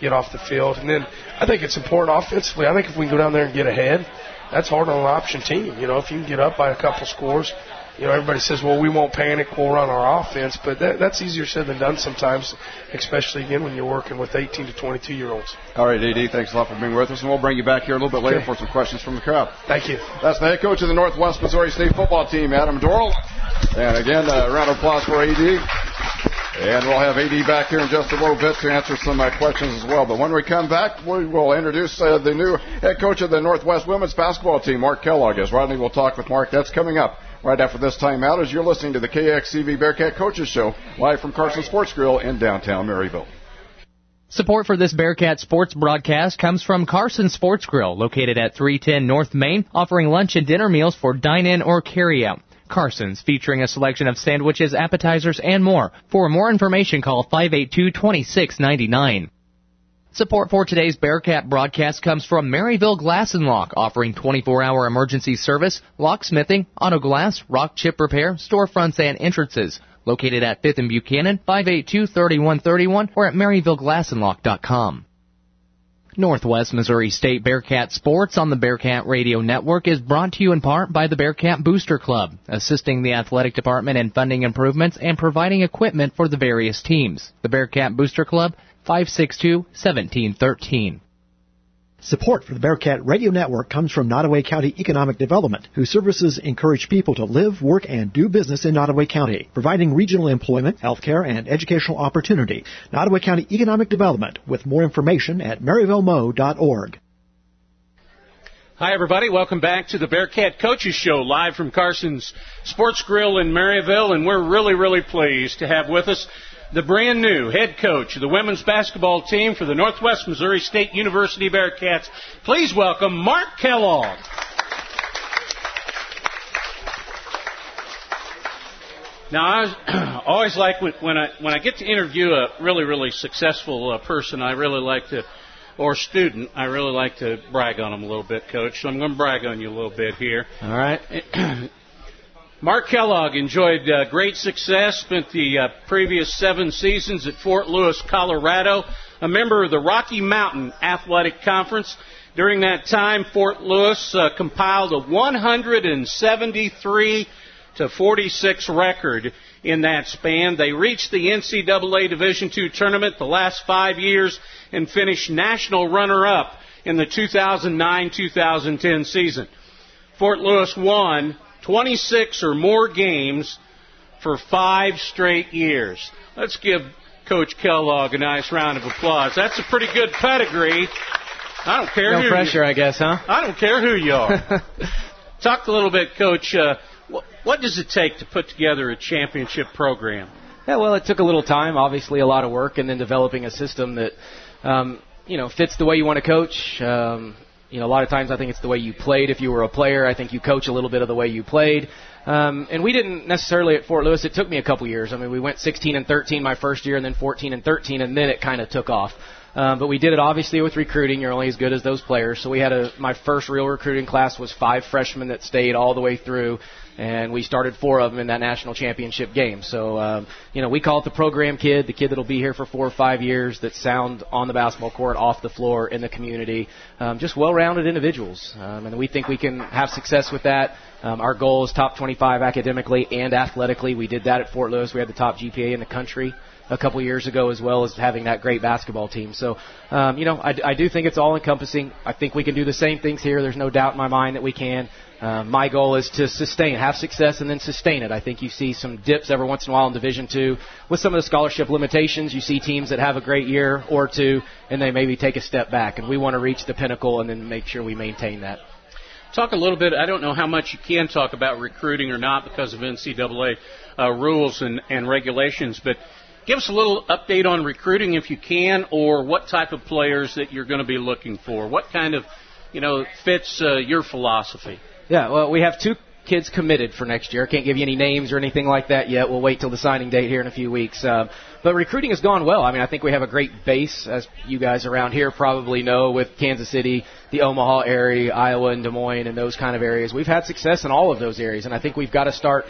[SPEAKER 10] get off the field. And then I think it's important offensively. I think if we can go down there and get ahead, that's hard on an option team. You know, if you can get up by a couple scores, you know, everybody says, well, we won't panic, we'll run our offense. But that, that's easier said than done sometimes, especially, again, when you're working with eighteen to twenty-two-year-olds.
[SPEAKER 1] All right, A D, thanks a lot for being with us, and we'll bring you back here a little bit later
[SPEAKER 10] Okay.
[SPEAKER 1] for some questions from the crowd.
[SPEAKER 10] Thank you.
[SPEAKER 1] That's the head coach of the Northwest Missouri State football team, Adam Dorrell. And again, a round of applause for A D. And we'll have A D back here in just a little bit to answer some uh, questions as well. But when we come back, we will introduce uh, the new head coach of the Northwest women's basketball team, Mark Kellogg. As Rodney will talk with Mark, that's coming up right after this timeout as you're listening to the K X C V Bearcat Coaches Show, live from Carson Sports Grill in downtown Maryville.
[SPEAKER 4] Support for this Bearcat sports broadcast comes from Carson Sports Grill, located at three ten North Main, offering lunch and dinner meals for dine-in or carry-out. Carson's, featuring a selection of sandwiches, appetizers, and more. For more information, call five eight two, two six nine nine. Support for today's Bearcat broadcast comes from Maryville Glass and Lock, offering twenty-four hour emergency service, locksmithing, auto glass, rock chip repair, storefronts, and entrances. Located at fifth and Buchanan, five eight two, three one three one, or at maryville glass and lock dot com. Northwest Missouri State Bearcat Sports on the Bearcat Radio Network is brought to you in part by the Bearcat Booster Club, assisting the athletic department in funding improvements and providing equipment for the various teams. The Bearcat Booster Club, five six two, one seven one three.
[SPEAKER 6] Support for the Bearcat Radio Network comes from Nottoway County Economic Development, whose services encourage people to live, work, and do business in Nottoway County, providing regional employment, healthcare, and educational opportunity. Nottoway County Economic Development, with more information at maryville mo dot org.
[SPEAKER 3] Hi, everybody. Welcome back to the Bearcat Coaches Show, live from Carson's Sports Grill in Maryville, and we're really, really pleased to have with us the brand new head coach of the women's basketball team for the Northwest Missouri State University Bearcats. Please welcome Mark Kellogg. Now, I always like when, when I when I get to interview a really, really successful uh, person, I really like to, or student, I really like to brag on them a little bit, Coach. So I'm going to brag on you a little bit here.
[SPEAKER 11] All right.
[SPEAKER 3] Mark Kellogg enjoyed uh, great success, spent the uh, previous seven seasons at Fort Lewis, Colorado, a member of the Rocky Mountain Athletic Conference. During that time, Fort Lewis uh, compiled a one hundred seventy-three to forty-six record in that span. They reached the N C double A Division two tournament the last five years and finished national runner-up in the two thousand nine two thousand ten season. Fort Lewis won twenty-six or more games for five straight years. Let's give Coach Kellogg a nice round of applause. That's a pretty good pedigree. I don't care
[SPEAKER 11] no
[SPEAKER 3] who
[SPEAKER 11] pressure,
[SPEAKER 3] you,
[SPEAKER 11] I guess, huh?
[SPEAKER 3] I don't care who you are. Talk a little bit, Coach. Uh, what, what does it take to put together a championship program?
[SPEAKER 11] Yeah, well, it took a little time, obviously a lot of work, and then developing a system that, um, you know, fits the way you want to coach. Um, You know, a lot of times I think it's the way you played. If you were a player, I think you coach a little bit of the way you played. Um, and we didn't necessarily at Fort Lewis. It took me a couple years. I mean, we went sixteen and thirteen my first year, and then fourteen and thirteen, and then it kind of took off. Um, but we did it obviously with recruiting. You're only as good as those players. So we had a my first real recruiting class was five freshmen that stayed all the way through. And we started four of them in that national championship game. So, um, you know, we call it the program kid, the kid that will be here for four or five years, that's sound on the basketball court, off the floor, in the community. Um, just well-rounded individuals. Um, and we think we can have success with that. Um, our goal is top twenty-five academically and athletically. We did that at Fort Lewis. We had the top G P A in the country a couple years ago, as well as having that great basketball team. So, um, you know, I, I do think it's all-encompassing. I think we can do the same things here. There's no doubt in my mind that we can. Uh, my goal is to sustain, have success, and then sustain it. I think you see some dips every once in a while in Division two. With some of the scholarship limitations, you see teams that have a great year or two, and they maybe take a step back. And we want to reach the pinnacle and then make sure we maintain that.
[SPEAKER 3] Talk a little bit, I don't know how much you can talk about recruiting or not because of N C double A uh, rules and, and regulations, but give us a little update on recruiting if you can, or what type of players that you're going to be looking for. What kind of, you know, fits uh, your philosophy?
[SPEAKER 11] Yeah, well, we have two kids committed for next year. I can't give you any names or anything like that yet. We'll wait till the signing date here in a few weeks. Um, but recruiting has gone well. I mean, I think we have a great base, as you guys around here probably know, with Kansas City, the Omaha area, Iowa and Des Moines, and those kind of areas. We've had success in all of those areas, and I think we've got to start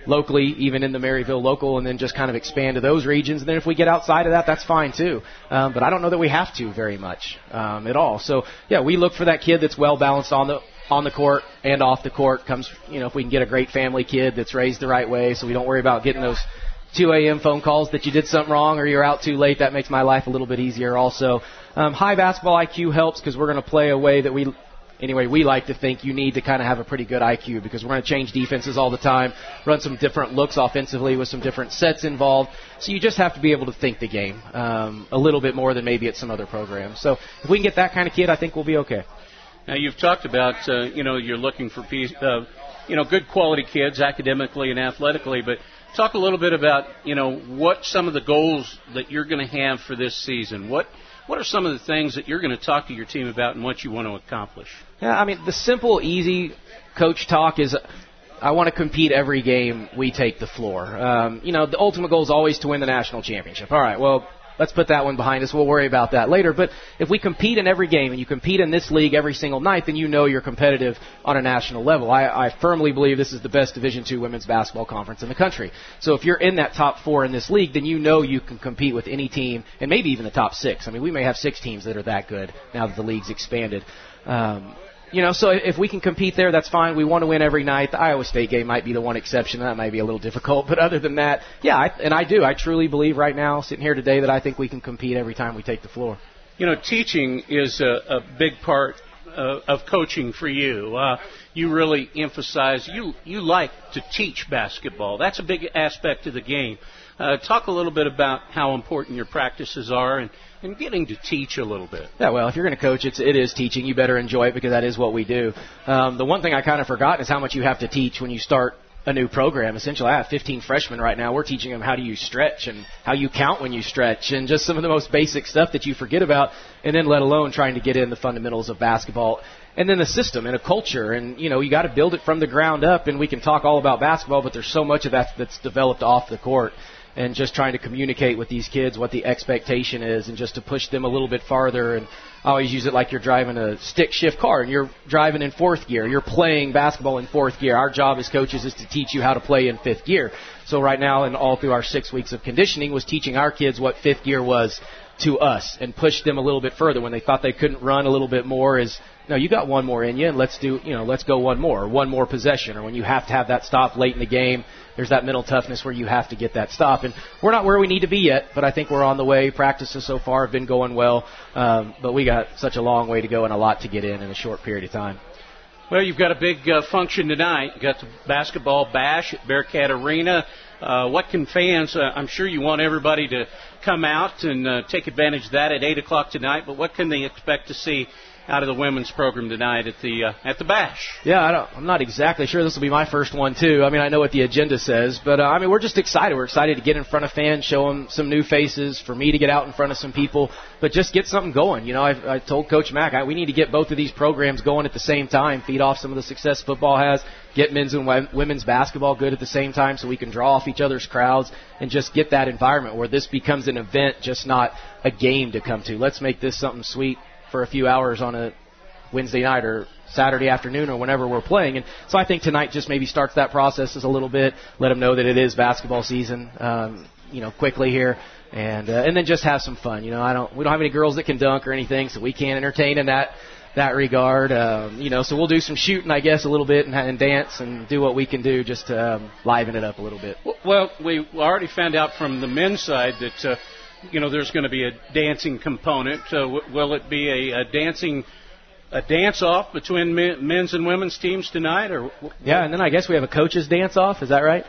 [SPEAKER 11] locally, even in the Maryville local, and then just kind of expand to those regions. And then if we get outside of that, that's fine too. Um, but I don't know that we have to very much um, at all. So, yeah, we look for that kid that's well-balanced on the on the court and off the court. Comes, you know, if we can get a great family kid that's raised the right way, so we don't worry about getting those two a.m. phone calls that you did something wrong or you're out too late. That makes my life a little bit easier also. Um, high basketball I Q helps because we're going to play a way that we, anyway, we like to think you need to kind of have a pretty good I Q because we're going to change defenses all the time, run some different looks offensively with some different sets involved. So you just have to be able to think the game um, a little bit more than maybe at some other programs. So if we can get that kind of kid, I think we'll be okay.
[SPEAKER 3] Now, you've talked about, uh, you know, you're looking for, uh, you know, good quality kids academically and athletically, but talk a little bit about, you know, what some of the goals that you're going to have for this season. What what are some of the things that you're going to talk to your team about and what you want to accomplish?
[SPEAKER 11] Yeah, I mean, the simple, easy coach talk is I want to compete every game we take the floor. Um, you know, the ultimate goal is always to win the national championship. All right, well, let's put that one behind us. We'll worry about that later. But if we compete in every game and you compete in this league every single night, then you know you're competitive on a national level. I, I firmly believe this is the best Division two women's basketball conference in the country. So if you're in that top four in this league, then you know you can compete with any team and maybe even the top six. I mean, we may have six teams that are that good now that the league's expanded. Um, You know, so if we can compete there, that's fine. We want to win every night. The Iowa State game might be the one exception. That might be a little difficult. But other than that, yeah, I, and I do. I truly believe right now, sitting here today, that I think we can compete every time we take the floor.
[SPEAKER 3] You know, teaching is a, a big part uh, of coaching for you. Uh, you really emphasize, you, you like to teach basketball. That's a big aspect of the game. Uh, talk a little bit about how important your practices are and, and getting to teach a little bit.
[SPEAKER 11] Yeah, well, if you're going to coach, it's, it is teaching. You better enjoy it because that is what we do. Um, the one thing I kind of forgot is how much you have to teach when you start a new program. Essentially, I have fifteen freshmen right now. We're teaching them how do you stretch and how you count when you stretch and just some of the most basic stuff that you forget about, and then let alone trying to get in the fundamentals of basketball. And then the system and a culture, and, you know, you got to build it from the ground up, and we can talk all about basketball, but there's so much of that that's developed off the court. And just trying to communicate with these kids what the expectation is and just to push them a little bit farther. And I always use it like you're driving a stick shift car and you're driving in fourth gear. You're playing basketball in fourth gear. Our job as coaches is to teach you how to play in fifth gear. So right now and all through our six weeks of conditioning was teaching our kids what fifth gear was to us and push them a little bit further when they thought they couldn't run a little bit more is, no, you got one more in you and let's do, you know, let's go one more, or one more possession, or when you have to have that stop late in the game, there's that mental toughness where you have to get that stop. And we're not where we need to be yet, but I think we're on the way. Practices so far have been going well, um, but we got such a long way to go and a lot to get in in a short period of time.
[SPEAKER 3] Well, you've got a big uh, function tonight. You've got the basketball bash at Bearcat Arena. Uh, what can fans, uh, I'm sure you want everybody to come out and uh, take advantage of that at eight o'clock tonight, but what can they expect to see out of the women's program tonight at the uh, at the bash?
[SPEAKER 11] Yeah, I don't, I'm not exactly sure. This will be my first one, too. I mean, I know what the agenda says, but, uh, I mean, we're just excited. We're excited to get in front of fans, show them some new faces, for me to get out in front of some people, but just get something going. You know, I've, I told Coach Mack, I, we need to get both of these programs going at the same time, feed off some of the success football has, get men's and women's basketball good at the same time so we can draw off each other's crowds and just get that environment where this becomes an event, just not a game to come to. Let's make this something sweet for a few hours on a Wednesday night or Saturday afternoon or whenever we're playing. And so I think tonight just maybe starts that process a little bit, let them know that it is basketball season, um, you know, quickly here. And uh, and then just have some fun. You know, I don't we don't have any girls that can dunk or anything, so we can't entertain in that that regard. Um, you know, so we'll do some shooting, I guess, a little bit and, and dance and do what we can do just to um, liven it up a little bit.
[SPEAKER 3] Well, we already found out from the men's side that, uh, you know, there's going to be a dancing component. Uh, w- will it be a, a dancing a dance-off between men, men's and women's teams tonight? Or
[SPEAKER 11] yeah, and then I guess we have a coach's dance-off. Is that right?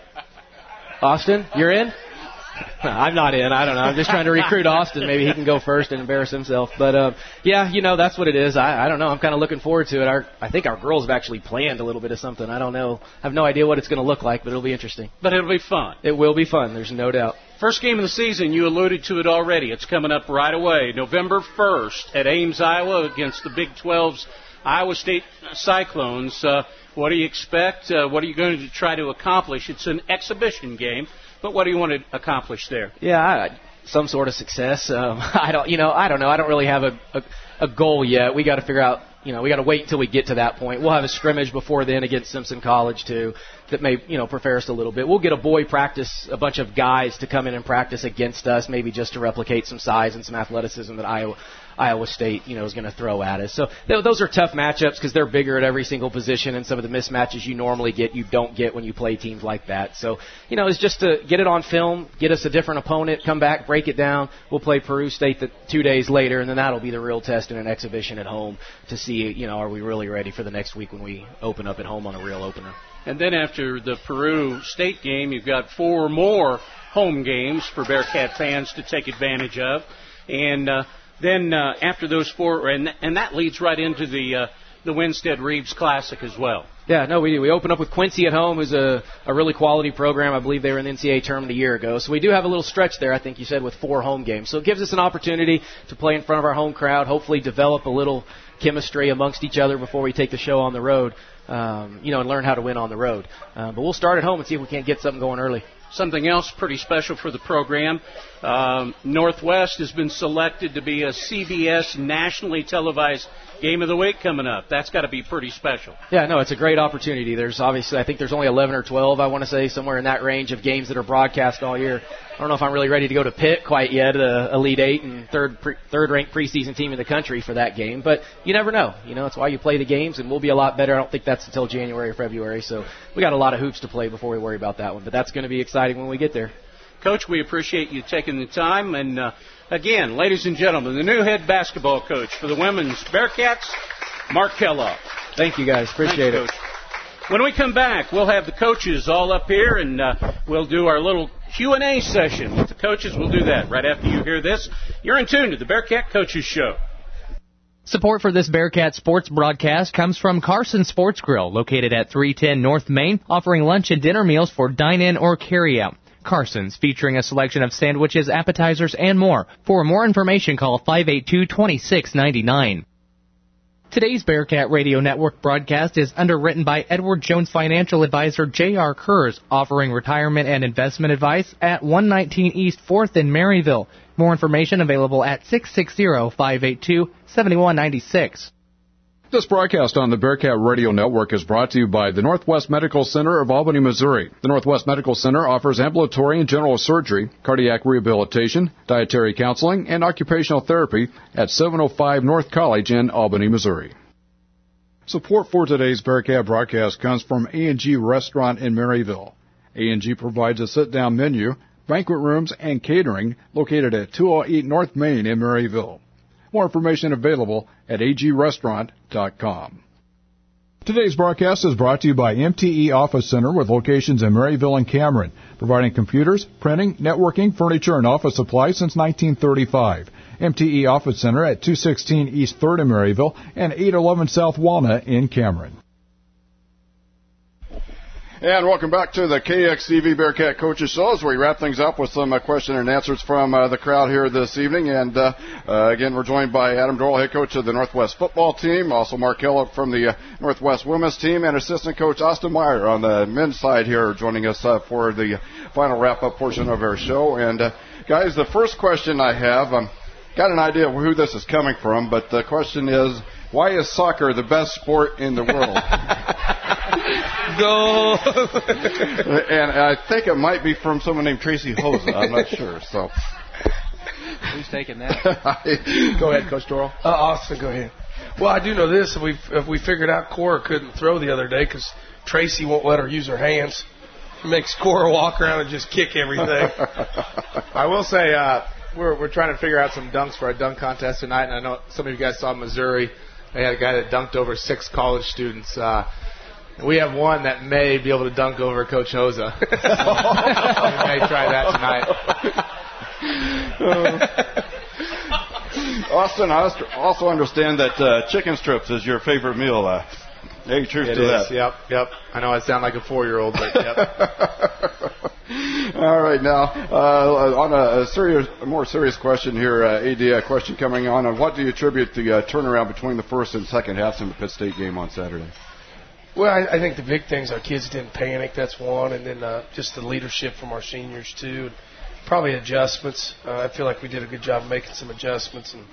[SPEAKER 11] Austin, you're in? I'm not in. I don't know. I'm just trying to recruit Austin. Maybe he can go first and embarrass himself. But, uh, yeah, you know, that's what it is. I, I don't know. I'm kind of looking forward to it. Our, I think our girls have actually planned a little bit of something. I don't know. I have no idea what it's going to look like, but it'll be interesting.
[SPEAKER 3] But it'll be fun.
[SPEAKER 11] It will be fun. There's no doubt.
[SPEAKER 3] First game of the season, you alluded to it already. It's coming up right away, November first at Ames, Iowa, against the Big twelve's Iowa State Cyclones. Uh, what do you expect? Uh, what are you going to try to accomplish? It's an exhibition game. But what do you want to accomplish there?
[SPEAKER 11] Yeah, I, some sort of success. Um, I don't, you know, I don't know. I don't really have a, a, a goal yet. We got to figure out, you you know, we got to wait until we get to that point. We'll have a scrimmage before then against Simpson College too, that may, you know, prepare us a little bit. We'll get a boy practice, a bunch of guys to come in and practice against us, maybe just to replicate some size and some athleticism that Iowa, Iowa State, you know, is going to throw at us. So th- those are tough matchups because they're bigger at every single position, and some of the mismatches you normally get, you don't get when you play teams like that. So, you know, it's just to get it on film, get us a different opponent, come back, break it down. We'll play Peru State the two days later, and then that'll be the real test in an exhibition at home to see, you know, are we really ready for the next week when we open up at home on a real opener.
[SPEAKER 3] And then after the Peru State game, you've got four more home games for Bearcat fans to take advantage of. And uh, then uh, after those four, and, and that leads right into the uh, the Winstead Reeves Classic as well.
[SPEAKER 11] Yeah, no, we do. We open up with Quincy at home, who's a, a really quality program. I believe they were in the N C double A tournament a year ago. So we do have a little stretch there, I think you said, with four home games. So it gives us an opportunity to play in front of our home crowd, hopefully develop a little chemistry amongst each other before we take the show on the road, um, you know, and learn how to win on the road. Uh, but we'll start at home and see if we can't get something going early.
[SPEAKER 3] Something else pretty special for the program. Um, Northwest has been selected to be a C B S nationally televised Game of the Week coming up. That's got to be pretty special.
[SPEAKER 11] Yeah, no, it's a great opportunity. There's obviously, I think there's only eleven or twelve, I want to say, somewhere in that range of games that are broadcast all year. I don't know if I'm really ready to go to Pitt quite yet, uh, Elite Eight and third pre- third-ranked preseason team in the country for that game. But you never know. You know, that's why you play the games, and we'll be a lot better. I don't think that's until January or February. So we got a lot of hoops to play before we worry about that one. But that's going to be exciting when we get there.
[SPEAKER 3] Coach, we appreciate you taking the time. And, uh, again, ladies and gentlemen, the new head basketball coach for the women's Bearcats, Mark Kellogg.
[SPEAKER 11] Thank you, guys. Appreciate
[SPEAKER 3] Thanks,
[SPEAKER 11] it.
[SPEAKER 3] Coach. When we come back, we'll have the coaches all up here, and uh, we'll do our little Q and A session with the coaches. We'll do that right after you hear this. You're in tune to the Bearcat Coaches Show.
[SPEAKER 4] Support for this Bearcat sports broadcast comes from Carson Sports Grill, located at three ten North Main, offering lunch and dinner meals for dine-in or carry-out. Carson's, featuring a selection of sandwiches, appetizers, and more. For more information, call five eight two, two six nine nine. Today's Bearcat Radio Network broadcast is underwritten by Edward Jones financial advisor J R. Kurz, offering retirement and investment advice at one nineteen East fourth in Maryville. More information available at six six zero, five eight two, seven one nine six.
[SPEAKER 1] This broadcast on the Bearcat Radio Network is brought to you by the Northwest Medical Center of Albany, Missouri. The Northwest Medical Center offers ambulatory and general surgery, cardiac rehabilitation, dietary counseling, and occupational therapy at seven oh five North College in Albany, Missouri. Support for today's Bearcat broadcast comes from A and G Restaurant in Maryville. A and G provides a sit-down menu, banquet rooms, and catering located at two oh eight North Main in Maryville. More information available at a g restaurant dot com. Today's broadcast is brought to you by M T E Office Center with locations in Maryville and Cameron, providing computers, printing, networking, furniture, and office supplies since nineteen thirty-five. M T E Office Center at two sixteen East third in Maryville and eight eleven South Walnut in Cameron. And welcome back to the K X C V Bearcat Coaches Show as we wrap things up with some uh, question and answers from uh, the crowd here this evening. And uh, uh, again, we're joined by Adam Doyle, head coach of the Northwest football team, also Mark Kellogg from the uh, Northwest women's team, and assistant coach Austin Meyer on the men's side here joining us uh, for the final wrap-up portion of our show. And uh, guys, the first question I have, I've um, got an idea of who this is coming from, but the question is, why is soccer the best sport in the world?
[SPEAKER 11] Go.
[SPEAKER 1] And I think it might be from someone named Tracy Hosa. I'm not sure. So,
[SPEAKER 11] who's taking that?
[SPEAKER 10] Go ahead, Coach Doyle. Uh, Austin, go ahead. Well, I do know this. If we if we figured out Cora couldn't throw the other day because Tracy won't let her use her hands, it makes Cora walk around and just kick everything.
[SPEAKER 12] I will say uh, we're we're trying to figure out some dunks for our dunk contest tonight, and I know some of you guys saw Missouri. They had a guy that dunked over six college students. Uh, we have one that may be able to dunk over Coach Hosa. So we may try that tonight.
[SPEAKER 1] uh, Austin, I also understand that uh, chicken strips is your favorite meal. Uh, any truth
[SPEAKER 12] it
[SPEAKER 1] to
[SPEAKER 12] is,
[SPEAKER 1] that?
[SPEAKER 12] Yep, yep. I know I sound like a four-year-old, but yep.
[SPEAKER 1] All right, now, uh, on a, a, serious, a more serious question here, uh, A D, a question coming on, on what do you attribute the uh, turnaround between the first and second halves in the Pitt State game on Saturday?
[SPEAKER 10] Well, I, I think the big things, our kids didn't panic, that's one, and then uh, just the leadership from our seniors, too. Probably adjustments. Uh, I feel like we did a good job of making some adjustments and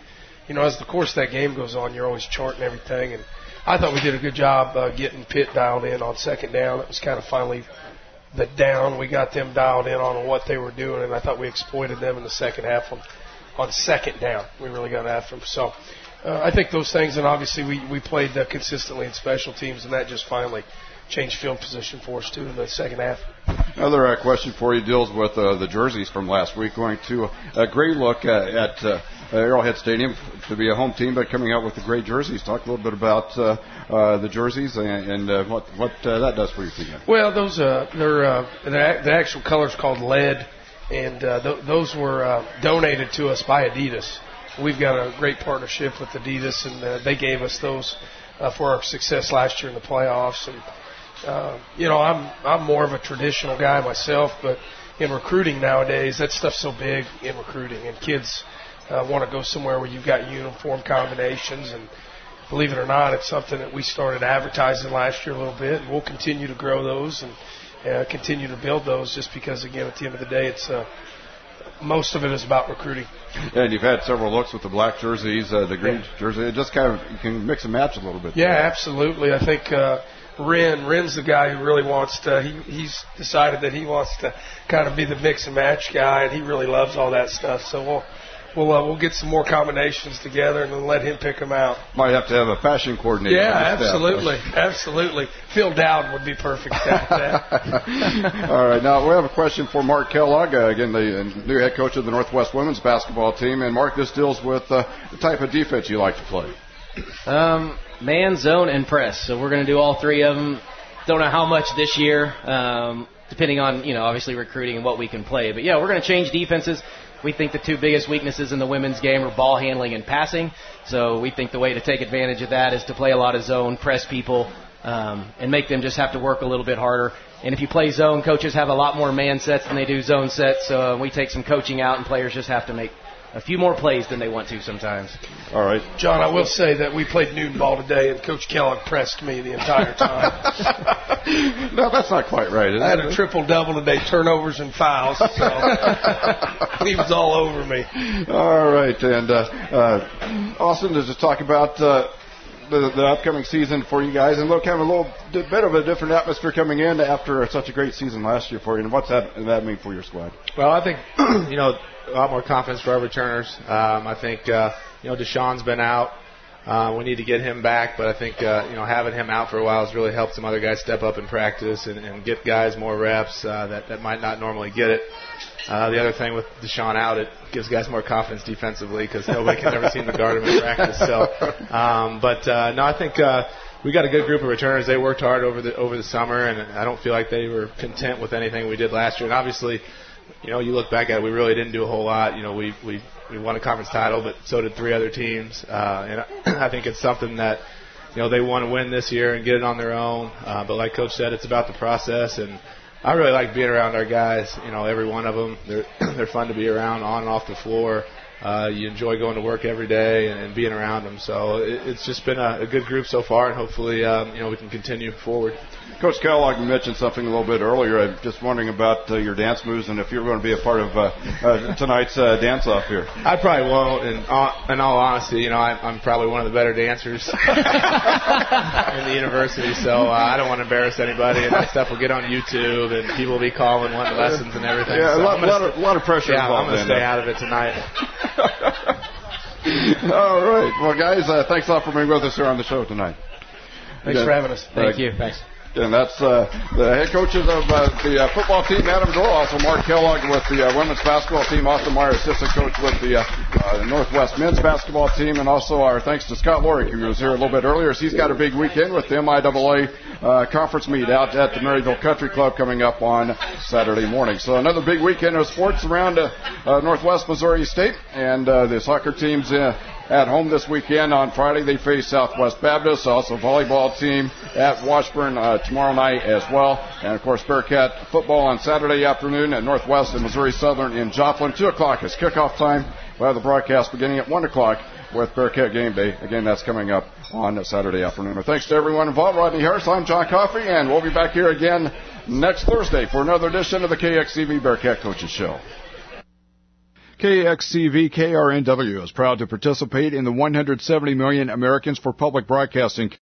[SPEAKER 10] you know, as the course of that game goes on, you're always charting everything. And I thought we did a good job uh, getting Pitt dialed in on second down. It was kind of finally the down. We got them dialed in on what they were doing, and I thought we exploited them in the second half on, on second down. We really got after them. So uh, I think those things, and obviously we, we played uh, consistently in special teams, and that just finally changed field position for us, too, in the second half.
[SPEAKER 1] Another uh, question for you deals with uh, the jerseys from last week. Going to a great look uh, at uh, Arrowhead Stadium to be a home team, but coming out with the great jerseys. Talk a little bit about uh, uh, the jerseys and, and uh, what what uh, that does for your team.
[SPEAKER 10] Well, those uh, they're uh, the, the actual color's called lead, and uh, th- those were uh, donated to us by Adidas. We've got a great partnership with Adidas, and uh, they gave us those uh, for our success last year in the playoffs. And Uh, you know, I'm I'm more of a traditional guy myself, but in recruiting nowadays, that stuff's so big in recruiting, and kids uh, want to go somewhere where you've got uniform combinations. And believe it or not, it's something that we started advertising last year a little bit, and we'll continue to grow those and uh, continue to build those. Just because, again, at the end of the day, it's uh, most of it is about recruiting.
[SPEAKER 1] And you've had several looks with the black jerseys, uh, the green yeah. jersey. It just kind of you can mix and match a little bit.
[SPEAKER 10] Yeah, there. Absolutely. I think. Uh, Ren, Ren's the guy who really wants to, he, he's decided that he wants to kind of be the mix and match guy, and he really loves all that stuff. So we'll we'll uh, we'll get some more combinations together and then let him pick them out.
[SPEAKER 1] Might have to have a fashion coordinator.
[SPEAKER 10] Yeah, absolutely, absolutely. Phil Dowd would be perfect at that.
[SPEAKER 1] All right, now we have a question for Mark Kellogg, uh, again the new head coach of the Northwest women's basketball team. And Mark, this deals with uh, the type of defense you like to play.
[SPEAKER 11] Um. Man, zone, and press. So we're going to do all three of them. Don't know how much this year, um, depending on, you know, obviously recruiting and what we can play. But, yeah, we're going to change defenses. We think the two biggest weaknesses in the women's game are ball handling and passing. So we think the way to take advantage of that is to play a lot of zone, press people, um, and make them just have to work a little bit harder. And if you play zone, coaches have a lot more man sets than they do zone sets. So uh, we take some coaching out, and players just have to make a few more plays than they want to sometimes.
[SPEAKER 1] All right.
[SPEAKER 10] John, I will say that we played noon ball today, and Coach Kellogg pressed me the entire time.
[SPEAKER 1] No, that's not quite right.
[SPEAKER 10] I had a triple-double today, turnovers and fouls. So he was all over me.
[SPEAKER 1] All right. And, uh, uh, Austin, to just talk about uh, the, the upcoming season for you guys, and look, kind of a little bit of a different atmosphere coming in after such a great season last year for you. And what's that, that mean for your squad?
[SPEAKER 12] Well, I think, you know, a lot more confidence for our returners. Um, I think, uh, you know, Deshaun's been out. Uh, we need to get him back, but I think, uh, you know, having him out for a while has really helped some other guys step up in practice and, and get guys more reps uh, that, that might not normally get it. Uh, the other thing with Deshaun out, it gives guys more confidence defensively because nobody can ever seem to guard him in practice. So, um, but, uh, no, I think, uh, we got a good group of returners. They worked hard over the, over the summer, and I don't feel like they were content with anything we did last year. And obviously, you know, you look back at it, we really didn't do a whole lot. You know, we we, we won a conference title, but so did three other teams. Uh, and I think it's something that, you know, they want to win this year and get it on their own. Uh, but like Coach said, it's about the process. And I really like being around our guys. You know, every one of them, they're they're fun to be around on and off the floor. Uh, you enjoy going to work every day and, and being around them. So it, it's just been a, a good group so far, and hopefully, um, you know, we can continue forward.
[SPEAKER 1] Coach Kellogg mentioned something a little bit earlier. I'm just wondering about uh, your dance moves and if you're going to be a part of uh, uh, tonight's uh, dance-off here.
[SPEAKER 12] I probably won't. And uh, in all honesty, you know, I, I'm probably one of the better dancers in the university, so uh, I don't want to embarrass anybody. And that stuff will get on YouTube, and people will be calling, wanting lessons and everything.
[SPEAKER 1] Yeah,
[SPEAKER 12] so
[SPEAKER 1] a lot, lot, of, lot of pressure
[SPEAKER 12] yeah,
[SPEAKER 1] involved.
[SPEAKER 12] I'm going to stay out of it tonight.
[SPEAKER 1] All right. Well, guys, uh, thanks a lot for being with us here on the show tonight.
[SPEAKER 10] Thanks
[SPEAKER 1] yeah.
[SPEAKER 10] for having us.
[SPEAKER 11] Thank
[SPEAKER 1] uh,
[SPEAKER 11] you. Thanks.
[SPEAKER 1] And that's uh, the head coaches of uh, the uh, football team, Adam Dorr, also Mark Kellogg with the uh, women's basketball team, Austin Meyer, assistant coach with the uh, uh, Northwest men's basketball team, and also our thanks to Scott Lorick, who was here a little bit earlier. So he's got a big weekend with the M I A A uh, conference meet out at the Maryville Country Club coming up on Saturday morning. So another big weekend of sports around uh, uh, Northwest Missouri State, and uh, the soccer team's uh, at home this weekend. On Friday, they face Southwest Baptist. Also, volleyball team at Washburn uh, tomorrow night as well. And, of course, Bearcat football on Saturday afternoon at Northwest and Missouri Southern in Joplin. two o'clock is kickoff time. We'll have the broadcast beginning at one o'clock with Bearcat Game Day. Again, that's coming up on Saturday afternoon. Thanks to everyone involved. Rodney Harris, I'm John Coffey, and we'll be back here again next Thursday for another edition of the K X C V Bearcat Coaches Show. K X C V K R N W is proud to participate in the one hundred seventy million Americans for Public Broadcasting